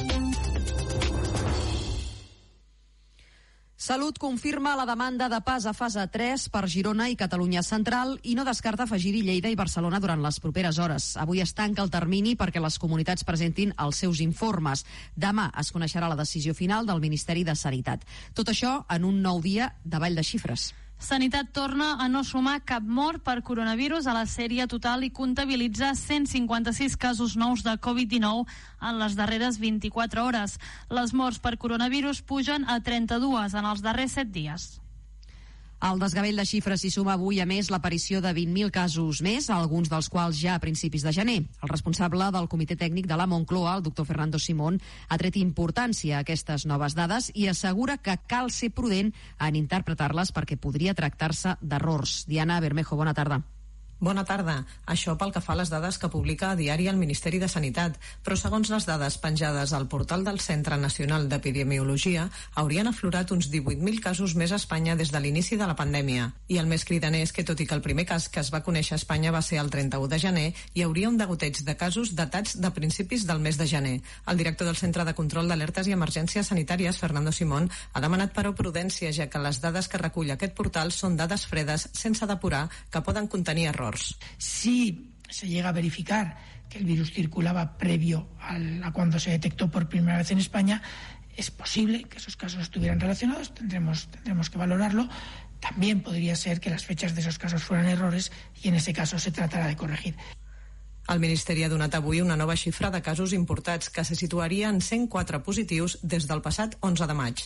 Salut confirma la demanda de pas a fase 3 per Girona i Catalunya Central i no descarta afegir-hi Lleida i Barcelona durant les properes hores. Avui es tanca el termini perquè les comunitats presentin els seus informes. Demà es coneixerà la decisió final del Ministeri de Sanitat. Tot això en un nou dia de ball de xifres. Sanitat torna a no sumar cap mort per coronavirus a la sèrie total i comptabilitza 156 casos nous de Covid-19 en les darreres 24 hores. Les morts per coronavirus pugen a 32 en els darrers 7 dies. Al desgavell de xifres s'hi suma avui, a més, l'aparició de 20.000 casos més, alguns dels quals ja a principis de gener. El responsable del Comitè Tècnic de la Moncloa, el doctor Fernando Simón, ha tret importància a aquestes noves dades i assegura que cal ser prudent en interpretar-les perquè podria tractar-se d'errors. Diana Bermejo, bona tarda. Bona tarda. Això pel que fa a les dades que publica a diari el Ministeri de Sanitat, però segons les dades penjades al portal del Centre Nacional d'Epidemiologia, haurien aflorat uns 18.000 casos més a Espanya des de l'inici de la pandèmia. I el més cridaner és que, tot i que el primer cas que es va conèixer a Espanya va ser el 31 de gener, hi hauria un degoteig de casos datats de principis del mes de gener. El director del Centre de Control d'Alertes i Emergències Sanitàries, Fernando Simón, ha demanat però prudència, ja que les dades que recull aquest portal són dades fredes, sense depurar, que poden contenir errors. Si se llega a verificar que el virus circulaba previo a cuando se detectó por primera vez en España, es posible que esos casos estuvieran relacionados, tendremos que valorarlo. También podría ser que las fechas de esos casos fueran errores y en ese caso se tratará de corregir. El Ministeri ha donat avui una nova xifra de casos importats que se situaria en 104 positius des del passat 11 de maig.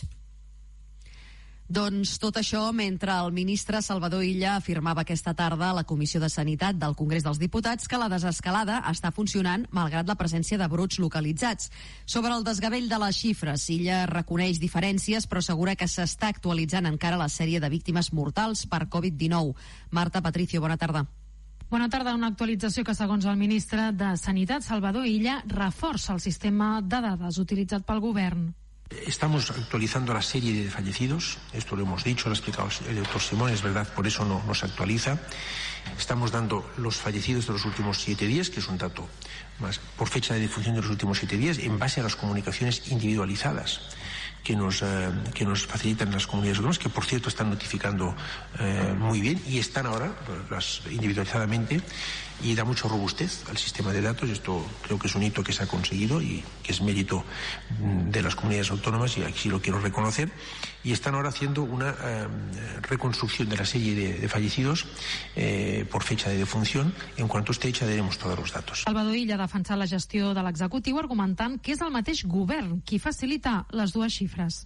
Doncs tot això mentre el ministre Salvador Illa afirmava aquesta tarda a la Comissió de Sanitat del Congrés dels Diputats que la desescalada està funcionant malgrat la presència de brots localitzats. Sobre el desgavell de les xifres, Illa reconeix diferències però assegura que s'està actualitzant encara la sèrie de víctimes mortals per Covid-19. Marta Patricio, bona tarda. Bona tarda. Una actualització que, segons el ministre de Sanitat, Salvador Illa, reforça el sistema de dades utilitzat pel govern. Estamos actualizando la serie de fallecidos, esto lo hemos dicho, lo ha explicado el doctor Simón, es verdad, por eso no se actualiza. Estamos dando los fallecidos de los últimos 7 días, que es un dato más por fecha de defunción de los últimos 7 días, en base a las comunicaciones individualizadas que nos facilitan las comunidades autónomas, que por cierto están notificando muy bien y están ahora individualizadamente, y da mucha robustez al sistema de datos. Esto creo que es un hito que se ha conseguido y que es mérito de las comunidades autónomas, y aquí lo quiero reconocer. Y están ahora haciendo una reconstrucción de la serie de fallecidos por fecha de defunción. En cuanto esté hecha, daremos todos los datos. Salvador Illa ha defensat la gestió de l'executiu argumentant que és el mateix govern qui facilita les dues xifres.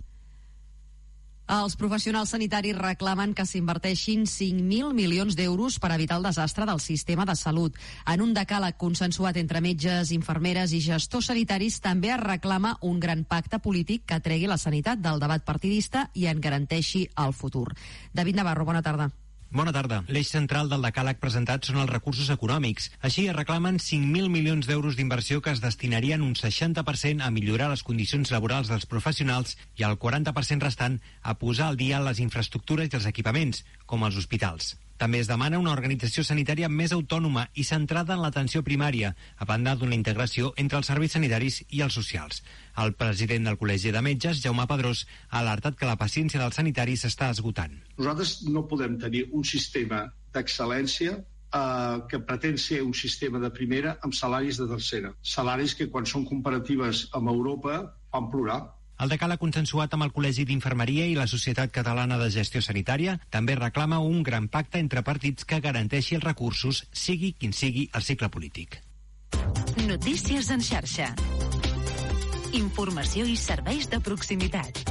Els professionals sanitaris reclamen que s'inverteixin 5.000 milions d'euros per evitar el desastre del sistema de salut. En un decàleg consensuat entre metges, infermeres i gestors sanitaris també es reclama un gran pacte polític que tregui la sanitat del debat partidista i en garanteixi el futur. David Navarro, bona tarda. Bona tarda. L'eix central del decàleg presentat són els recursos econòmics. Així es reclamen 5.000 milions d'euros d'inversió que es destinarien un 60% a millorar les condicions laborals dels professionals i el 40% restant a posar al dia les infraestructures i els equipaments, com els hospitals. També es demana una organització sanitària més autònoma i centrada en l'atenció primària, a banda d'una integració entre els serveis sanitaris i els socials. El president del Col·legi de Metges, Jaume Pedrós, ha alertat que la paciència dels sanitaris s'està esgotant. Nosaltres no podem tenir un sistema d'excel·lència que pretén ser un sistema de primera amb salaris de tercera. Salaris que, quan són comparatives amb Europa, fan plorar. El decàleg consensuat amb el Col·legi d'Infermeria i la Societat Catalana de Gestió Sanitària també reclama un gran pacte entre partits que garanteixi els recursos, sigui quin sigui el cicle polític. Notícies en xarxa. Informació i serveis de proximitat.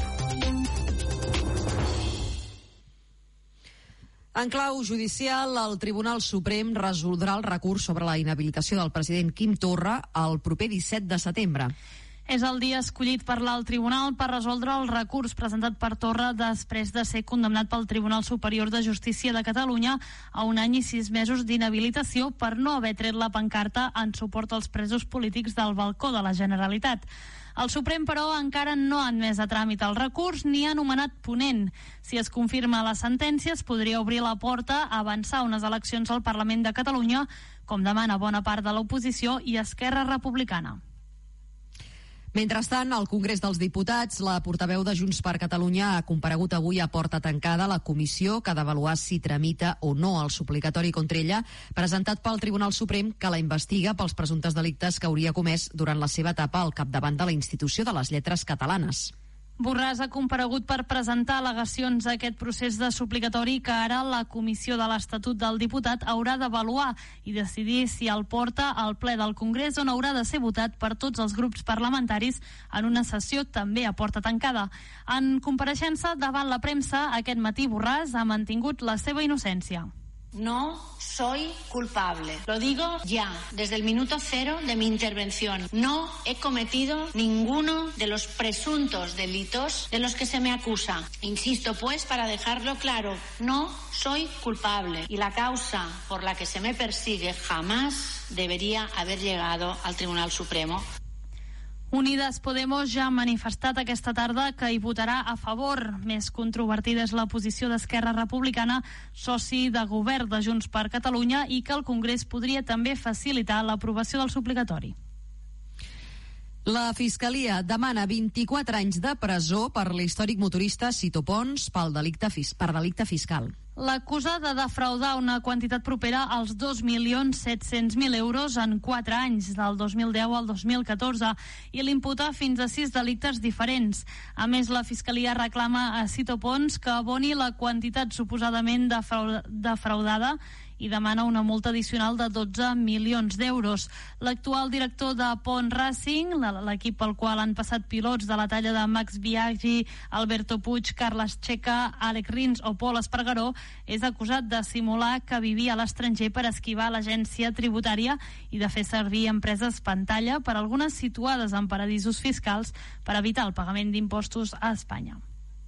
En clau judicial, el Tribunal Suprem resoldrà el recurs sobre la inhabilitació del president Quim Torra el proper 17 de setembre. És el dia escollit per l'alt tribunal per resoldre el recurs presentat per Torra després de ser condemnat pel Tribunal Superior de Justícia de Catalunya a 1 any i 6 mesos d'inhabilitació per no haver tret la pancarta en suport als presos polítics del balcó de la Generalitat. El Suprem, però, encara no ha admès a tràmit el recurs ni ha nomenat ponent. Si es confirma la sentència, es podria obrir la porta a avançar unes eleccions al Parlament de Catalunya, com demana bona part de l'oposició i Esquerra Republicana. Mentrestant, al Congrés dels Diputats, la portaveu de Junts per Catalunya ha comparegut avui a porta tancada a la comissió que ha d'avaluar si tramita o no el suplicatori contra ella presentat pel Tribunal Suprem que la investiga pels presumptes delictes que hauria comès durant la seva etapa al capdavant de la institució de les lletres catalanes. Borràs ha comparegut per presentar al·legacions a aquest procés de suplicatori que ara la Comissió de l'Estatut del Diputat haurà d'avaluar i decidir si el porta al ple del Congrés, on haurà de ser votat per tots els grups parlamentaris en una sessió també a porta tancada. En compareixença davant la premsa, aquest matí Borràs ha mantingut la seva innocència. No soy culpable. Lo digo ya, desde el minuto cero de mi intervención. No he cometido ninguno de los presuntos delitos de los que se me acusa. Insisto, pues, para dejarlo claro, no soy culpable. Y la causa por la que se me persigue jamás debería haber llegado al Tribunal Supremo. Unides Podemos ja ha manifestat aquesta tarda que hi votarà a favor. Més controvertida és la posició d'Esquerra Republicana, soci de govern de Junts per Catalunya, i que el Congrés podria també facilitar l'aprovació del suplicatori. La Fiscalia demana 24 anys de presó per l'històric motorista Sito Pons per delicte fiscal. L'acusa de defraudar una quantitat propera als 2.700.000 euros en 4 anys, del 2010 al 2014, i l'imputa fins a 6 delictes diferents. A més, la Fiscalia reclama a Sito Pons que aboni la quantitat suposadament defraudada i demana una multa addicional de 12 milions d'euros. L'actual director de Pont Racing, l'equip pel qual han passat pilots de la talla de Max Biaggi, Alberto Puig, Carles Checa, Àlex Rins o Pol Espargaró, és acusat de simular que vivia a l'estranger per esquivar l'agència tributària i de fer servir empreses pantalla per algunes situades en paradisos fiscals per evitar el pagament d'impostos a Espanya.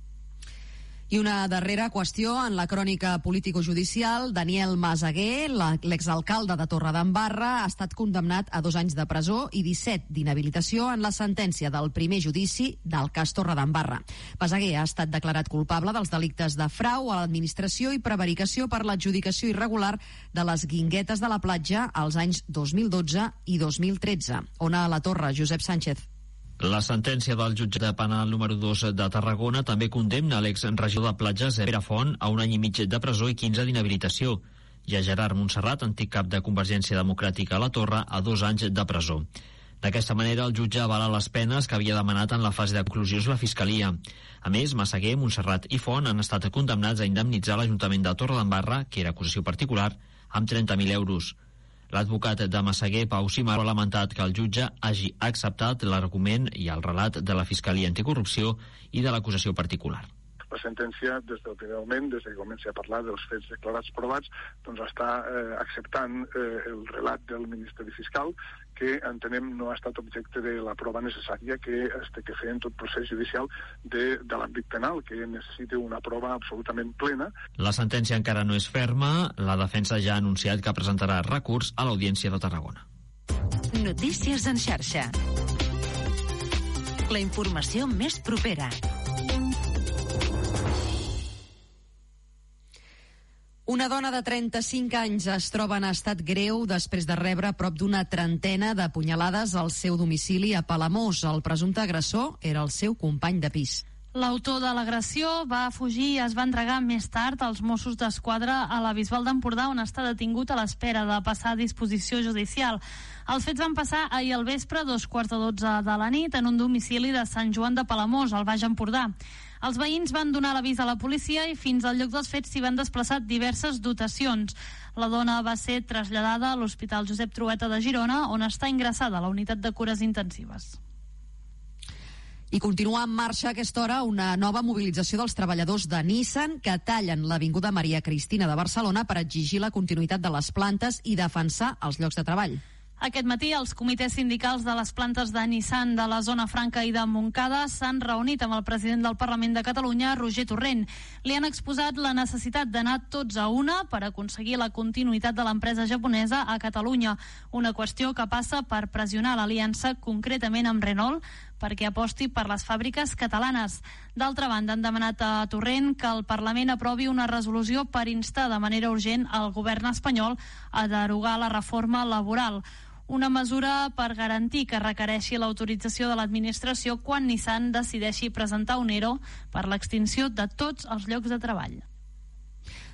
I una darrera qüestió en la crònica político-judicial. Daniel Masaguer, l'exalcalde de Torredembarra, ha estat condemnat a 2 anys de presó i 17 d'inhabilitació en la sentència del primer judici del cas Torredembarra. Masaguer ha estat declarat culpable dels delictes de frau a l'administració i prevaricació per l'adjudicació irregular de les guinguetes de la platja als anys 2012 i 2013. Ona a la Torre, Josep Sánchez. La sentència del jutge de penal número 2 de Tarragona també condemna l'exregidor de platges Pere Font a 1 any i mig de presó i 15 d'inhabilitació, i a Gerard Montserrat, antic cap de Convergència Democràtica a la Torre, a 2 anys de presó. D'aquesta manera, el jutge avala les penes que havia demanat en la fase de conclusions la Fiscalia. A més, Massaguer, Montserrat i Font han estat condemnats a indemnitzar l'Ajuntament de Torredembarra, que era acusació particular, amb 30.000 euros. L'advocat de Massaguer, Pau Cimarro, ha lamentat que el jutge hagi acceptat l'argument i el relat de la Fiscalia Anticorrupció i de l'acusació particular. La sentència, des del primer moment, des que comença a parlar dels fets declarats provats, doncs està acceptant el relat del Ministeri Fiscal, que entenem no ha estat objecte de la prova necessària que fer en tot procés judicial de l'àmbit penal, que necessita una prova absolutament plena. La sentència encara no és ferma. La defensa ja ha anunciat que presentarà recurs a l'Audiència de Tarragona. Notícies en xarxa. La informació més propera. Una dona de 35 anys es troba en estat greu després de rebre prop d'una trentena de punyalades al seu domicili a Palamós. El presumpte agressor era el seu company de pis. L'autor de l'agressió va fugir i es va entregar més tard als Mossos d'Esquadra a la Bisbal d'Empordà, on està detingut a l'espera de passar a disposició judicial. Els fets van passar ahir al vespre, 11:15 de la nit, en un domicili de Sant Joan de Palamós, al Baix Empordà. Els veïns van donar l'avís a la policia i fins al lloc dels fets s'hi van desplaçar diverses dotacions. La dona va ser traslladada a l'Hospital Josep Trueta de Girona, on està ingressada a la unitat de cures intensives. I continua en marxa a aquesta hora una nova mobilització dels treballadors de Nissan que tallen l'Avinguda Maria Cristina de Barcelona per exigir la continuïtat de les plantes i defensar els llocs de treball. Aquest matí, els comitès sindicals de les plantes de Nissan de la Zona Franca i de Montcada s'han reunit amb el president del Parlament de Catalunya, Roger Torrent. Li han exposat la necessitat d'anar tots a una per aconseguir la continuïtat de l'empresa japonesa a Catalunya, una qüestió que passa per pressionar l'aliança concretament amb Renault perquè aposti per les fàbriques catalanes. D'altra banda, han demanat a Torrent que el Parlament aprovi una resolució per instar de manera urgent al govern espanyol a derogar la reforma laboral. Una mesura per garantir que requereixi l'autorització de l'administració quan Nissan decideixi presentar un ERO per l'extinció de tots els llocs de treball.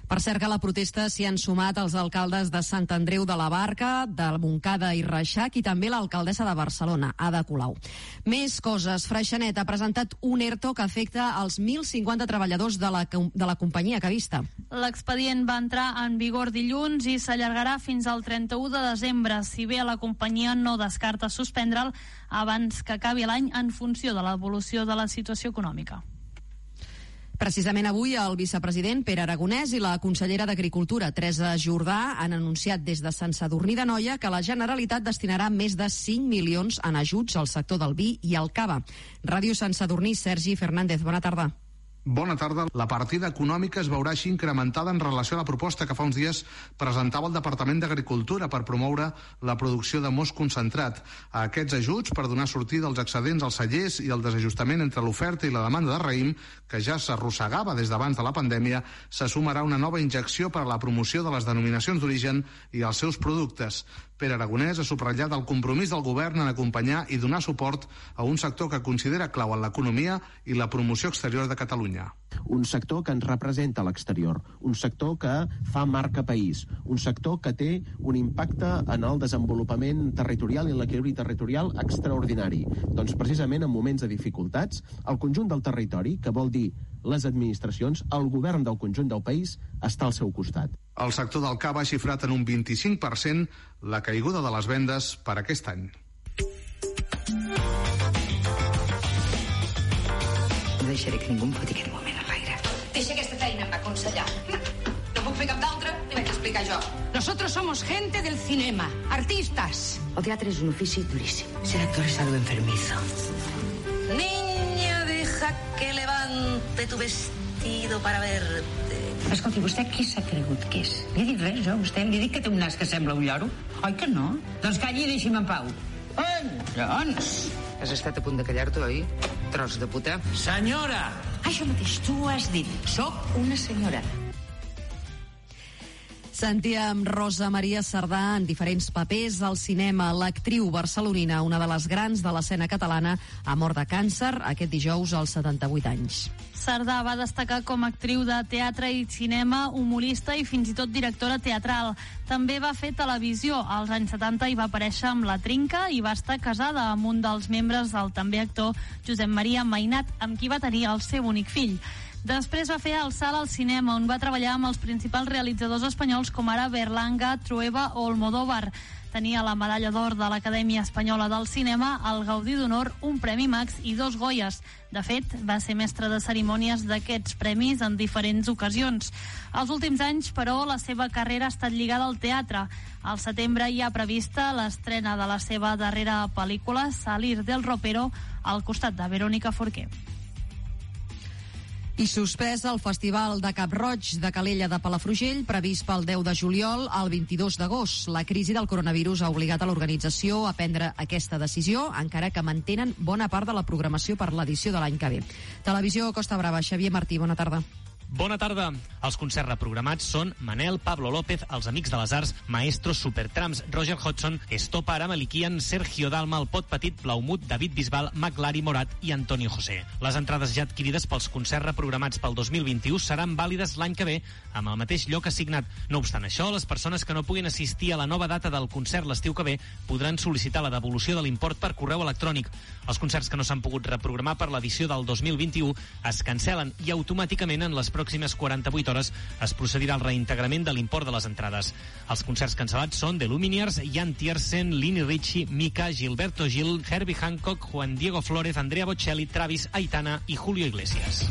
Per cert que a la protesta s'hi han sumat els alcaldes de Sant Andreu de la Barca, de Montcada i Reixac i també l'alcaldessa de Barcelona, Ada Colau. Més coses. Freixenet ha presentat un ERTO que afecta als 1.050 treballadors de la companyia Cavista. L'expedient va entrar en vigor dilluns i s'allargarà fins al 31 de desembre, si bé la companyia no descarta suspendre'l abans que acabi l'any en funció de l'evolució de la situació econòmica. Precisament avui el vicepresident Pere Aragonès i la consellera d'Agricultura Teresa Jordà han anunciat des de Sant Sadurní d'Anoia que la Generalitat destinarà més de 5 milions en ajuts al sector del vi i el cava. Ràdio Sant Sadurní, Sergi Fernández, bona tarda. Bona tarda. La partida econòmica es veurà així incrementada en relació a la proposta que fa uns dies presentava el Departament d'Agricultura per promoure la producció de most concentrat. A aquests ajuts, per donar sortida als excedents als cellers i el desajustament entre l'oferta i la demanda de raïm, que ja s'arrossegava des d'abans de la pandèmia, se sumarà una nova injecció per a la promoció de les denominacions d'origen i els seus productes. Pere Aragonès ha subratllat el compromís del govern en acompanyar i donar suport a un sector que considera clau en l'economia i la promoció exterior de Catalunya. Un sector que ens representa a l'exterior, un sector que fa marca país, un sector que té un impacte en el desenvolupament territorial i en l'equilibri territorial extraordinari. Doncs precisament en moments de dificultats, el conjunt del territori, que vol dir les administracions, el govern del conjunt del país està al seu costat. El sector del cava ha xifrat en un 25% la caiguda de les vendes per aquest any. No deixaré que ningú em foti aquest moment a l'aire. Deixa aquesta feina, em va aconsellar. No puc fer cap d'altra, li vaig explicar jo. Nosotros somos gente del cinema, artistas. El teatre és un ofici duríssim. Ser actor es algo enfermizo. Niña, deja que levante tu vestido para verte. Escolti, vostè qui s'ha cregut que és? Li he dit res, jo, vostè? Li he dit que té un nas que sembla un lloro? Oi que no? Doncs calli i deixi'm en pau. Doncs... Has estat a punt de callar-te, oi? Tros de puta. Senyora! Això mateix, tu ho has dit. Soc una senyora. Sentíem Rosa Maria Sardà en diferents papers al cinema. L'actriu barcelonina, una de les grans de l'escena catalana, ha mort de càncer aquest dijous als 78 anys. Sardà va destacar com a actriu de teatre i cinema, humorista i fins i tot directora teatral. També va fer televisió. Als anys 70 hi va aparèixer amb La Trinca i va estar casada amb un dels membres del també actor Josep Maria Mainat, amb qui va tenir el seu únic fill. Després va fer el salt al cinema, on va treballar amb els principals realitzadors espanyols com ara Berlanga, Trueba o Almodóvar. Tenia la medalla d'or de l'Acadèmia Espanyola del Cinema, el Gaudí d'Honor, un Premi Max i 2 Goyes. De fet, va ser mestre de cerimònies d'aquests premis en diferents ocasions. Els últims anys, però, la seva carrera ha estat lligada al teatre. Al setembre hi ha prevista l'estrena de la seva darrera pel·lícula, Salir del ropero, al costat de Verónica Forqué. I suspès el Festival de Cap-roig de Calella de Palafrugell, previst pel 10 de juliol al 22 d'agost. La crisi del coronavirus ha obligat a l'organització a prendre aquesta decisió, encara que mantenen bona part de la programació per l'edició de l'any que ve. Televisió Costa Brava, Xavier Martí, bona tarda. Bona tarda. Els concerts reprogramats són Manel, Pablo López, Els Amics de les Arts, Maestros, Supertrams, Roger Hodgson, Estopa, Aramalikian, Sergio Dalma, El Pot Petit, Blaumut, David Bisbal, Maglari, Morat i Antonio José. Les entrades ja adquirides pels concerts reprogramats pel 2021 seran vàlides l'any que ve amb el mateix lloc assignat. No obstant això, les persones que no puguin assistir a la nova data del concert l'estiu que ve podran sol·licitar la devolució de l'import per correu electrònic. Els concerts que no s'han pogut reprogramar per l'edició del 2021 es cancel·len i automàticament en les pròximes 48 hores es procedirà al reintegrament de l'import de les entrades. Els concerts cancel·lats són The Lumineers, Jan Tiersen, Lini Ricci, Mika, Gilberto Gil, Herbie Hancock, Juan Diego Flórez, Andrea Bocelli, Travis, Aitana i Julio Iglesias.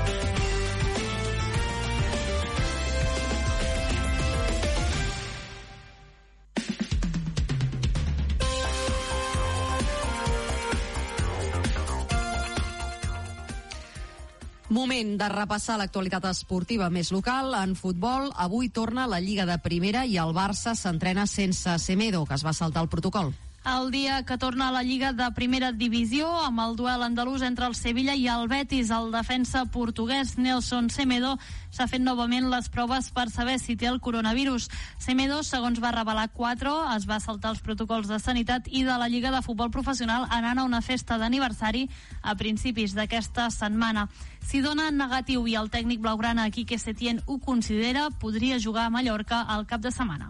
Moment de repassar l'actualitat esportiva més local. En futbol, avui torna la Lliga de Primera i el Barça s'entrena sense Semedo, que es va saltar el protocol. El dia que torna a la Lliga de Primera Divisió, amb el duel andalús entre el Sevilla i el Betis, el defensa portuguès Nelson Semedo s'ha fet novament les proves per saber si té el coronavirus. Semedo, segons va revelar 4, es va saltar els protocols de sanitat i de la Lliga de Futbol Professional anant a una festa d'aniversari a principis d'aquesta setmana. Si dona negatiu i el tècnic blaugrana Quique Setién ho considera, podria jugar a Mallorca al cap de setmana.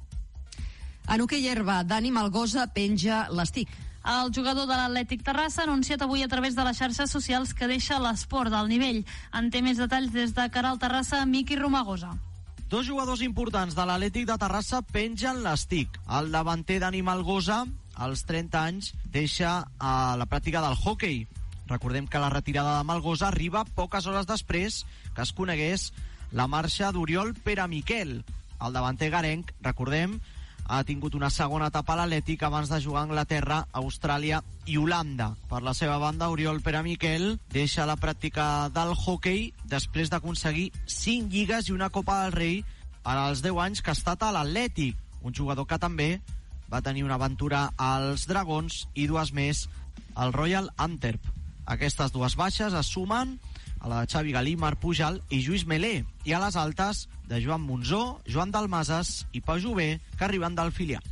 En hoquei herba, Dani Malgosa penja l'estic. El jugador de l'Atlètic Terrassa ha anunciat avui a través de les xarxes socials que deixa l'esport del nivell. En té més detalls des de Caral Terrassa, Miqui Romagosa. Dos jugadors importants de l'Atlètic de Terrassa pengen l'estic. El davanter Dani Malgosa, als 30 anys, deixa la pràctica del hoquei. Recordem que la retirada de Malgosa arriba poques hores després que es conegués la marxa d'Oriol Peramiquel. El davanter garenc, recordem, ha tingut una segona etapa a l'Atlètic abans de jugar a Anglaterra, Austràlia i Holanda. Per la seva banda, Oriol Peramiquel deixa la pràctica del hoquei després d'aconseguir 5 lligues i una Copa del Rei en els 10 anys que ha estat a l'Atlètic. Un jugador que també va tenir una aventura als Dragons i 2 més al Royal Antwerp. Aquestes 2 baixes es sumen a la de Xavi Galí, Marc Pujal i Lluís Melé, i a les altes de Joan Monzó, Joan Dalmases i Pau Jové, que arriben del filial.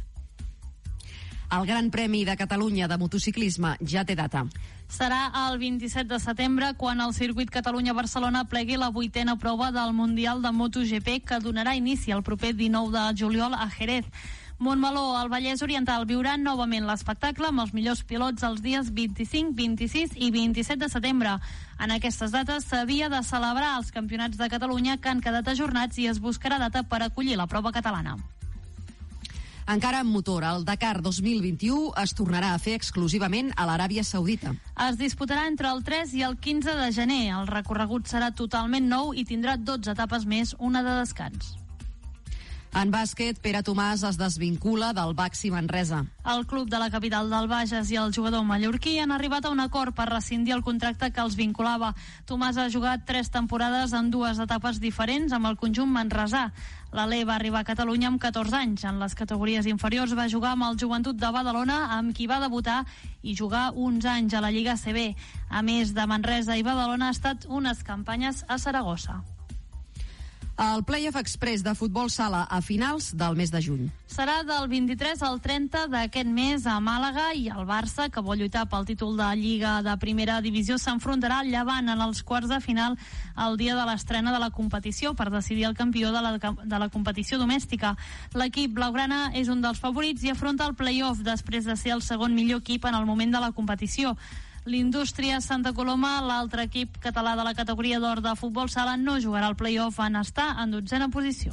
El Gran Premi de Catalunya de motociclisme ja té data. Serà el 27 de setembre quan el circuit Catalunya-Barcelona plegui la 8a prova del Mundial de MotoGP, que donarà inici el proper 19 de juliol a Jerez. Montmeló, al Vallès Oriental, viurà novament l'espectacle amb els millors pilots els dies 25, 26 i 27 de setembre. En aquestes dates s'havia de celebrar els campionats de Catalunya, que han quedat ajornats, i es buscarà data per acollir la prova catalana. Encara en motor, el Dakar 2021 es tornarà a fer exclusivament a l'Aràbia Saudita. Es disputarà entre el 3 i el 15 de gener. El recorregut serà totalment nou i tindrà 12 etapes més, una de descans. En bàsquet, Pere Tomàs es desvincula del Baxi Manresa. El club de la capital del Bages i el jugador mallorquí han arribat a un acord per rescindir el contracte que els vinculava. Tomàs ha jugat 3 temporades en 2 etapes diferents amb el conjunt manresà. L'Alé va arribar a Catalunya amb 14 anys. En les categories inferiors va jugar amb el Joventut de Badalona, amb qui va debutar i jugar uns anys a la Lliga ACB. A més de Manresa i Badalona, ha estat unes campanyes a Saragossa. El Playoff Express de futbol sala a finals del mes de juny. Serà del 23 al 30 d'aquest mes a Màlaga, i el Barça, que vol lluitar pel títol de Lliga de Primera Divisió, s'enfrontarà al Llevant en els quarts de final el dia de l'estrena de la competició per decidir el campió de la competició domèstica. L'equip blaugrana és un dels favorits i afronta el playoff després de ser el segon millor equip en el moment de la competició. L'Indústria Santa Coloma, l'altre equip català de la categoria d'or de futbol sala, no jugarà al playoff, en estar en 12a posició.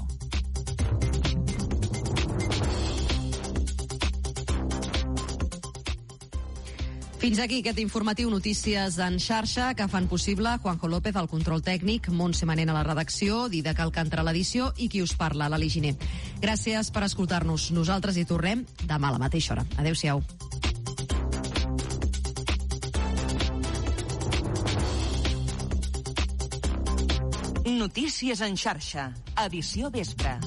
Fins aquí aquest informatiu Notícies en xarxa, que fan possible Juanjo López al control tècnic, Montse Manent a la redacció, Didac Alcántara a l'edició i qui us parla, Lali Giner. Gràcies per escoltar-nos. Nosaltres hi tornem demà a la mateixa hora. Adéu-siau. Notícies en xarxa, edició vespre.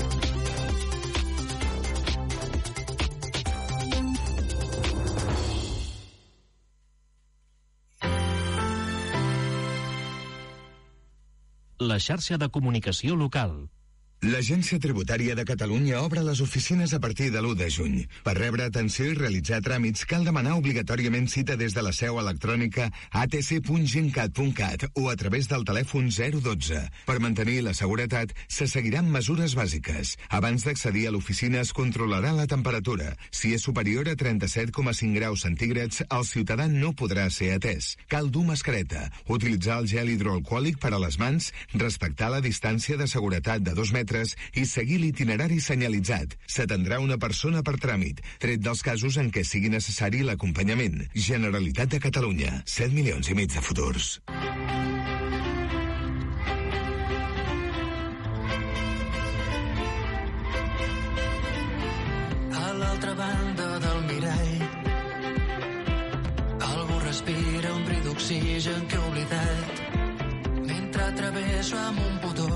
La xarxa de comunicació local. L'Agència Tributària de Catalunya obre les oficines a partir de l'1 de juny. Per rebre atenció i realitzar tràmits cal demanar obligatòriament cita des de la seu electrònica atc.gencat.cat o a través del telèfon 012. Per mantenir la seguretat, se seguiran mesures bàsiques. Abans d'accedir a l'oficina es controlarà la temperatura. Si és superior a 37,5 graus centígrads, el ciutadà no podrà ser atès. Cal dur mascareta, utilitzar el gel hidroalcohòlic per a les mans, respectar la distància de seguretat de 2 metres i seguir l'itinerari senyalitzat. S'atendrà una persona per tràmit, tret dels casos en què sigui necessari l'acompanyament. Generalitat de Catalunya, 7,5 milions de futurs. A l'altra banda del mirall, algú respira un bri d'oxigen que he oblidat mentre travesso amb un botó.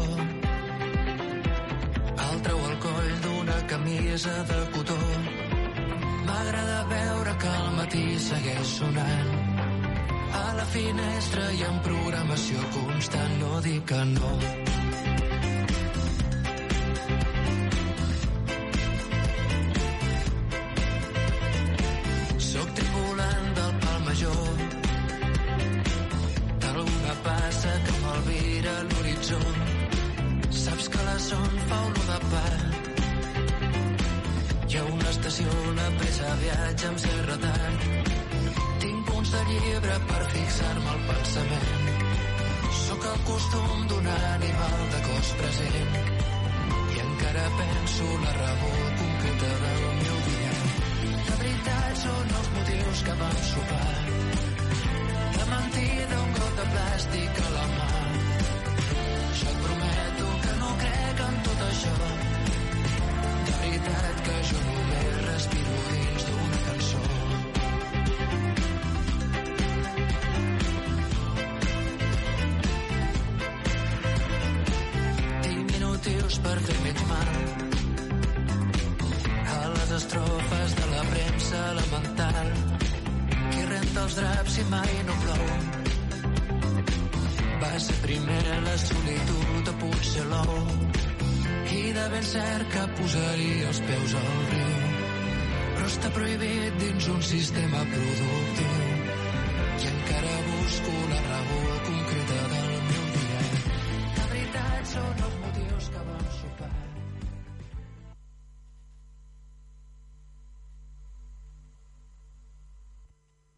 El treu al coll d'una camisa de cotó. M'agrada matí segueix sonant. A la finestra hi ha programació constant, no dic que no. Soc tripulant del Pal Major, d'alguna passa que m'albira l'horitzó. Saps que la son fa olor de pa. Hi ha una estació, la pressa viatja amb cert retard. Tinc punts de llibre per fixar-me al pensament. Sóc el costum d'un animal de cos present i encara penso la raó concreta del meu dia. La veritat són els motius que vam sopar. La mentida, un got de plàstic a la mà. Jo et prometo que no crec en tot això. De veritat que jo només respiro dins d'una cançó. Diminutius per fer menys mal a les estrofes de la premsa elemental. Qui renta els draps i mai no plou? Va ser primer la solitud o potser l'ou? I de ben cert que posaria els peus al riu, però està prohibit dins un sistema productiu.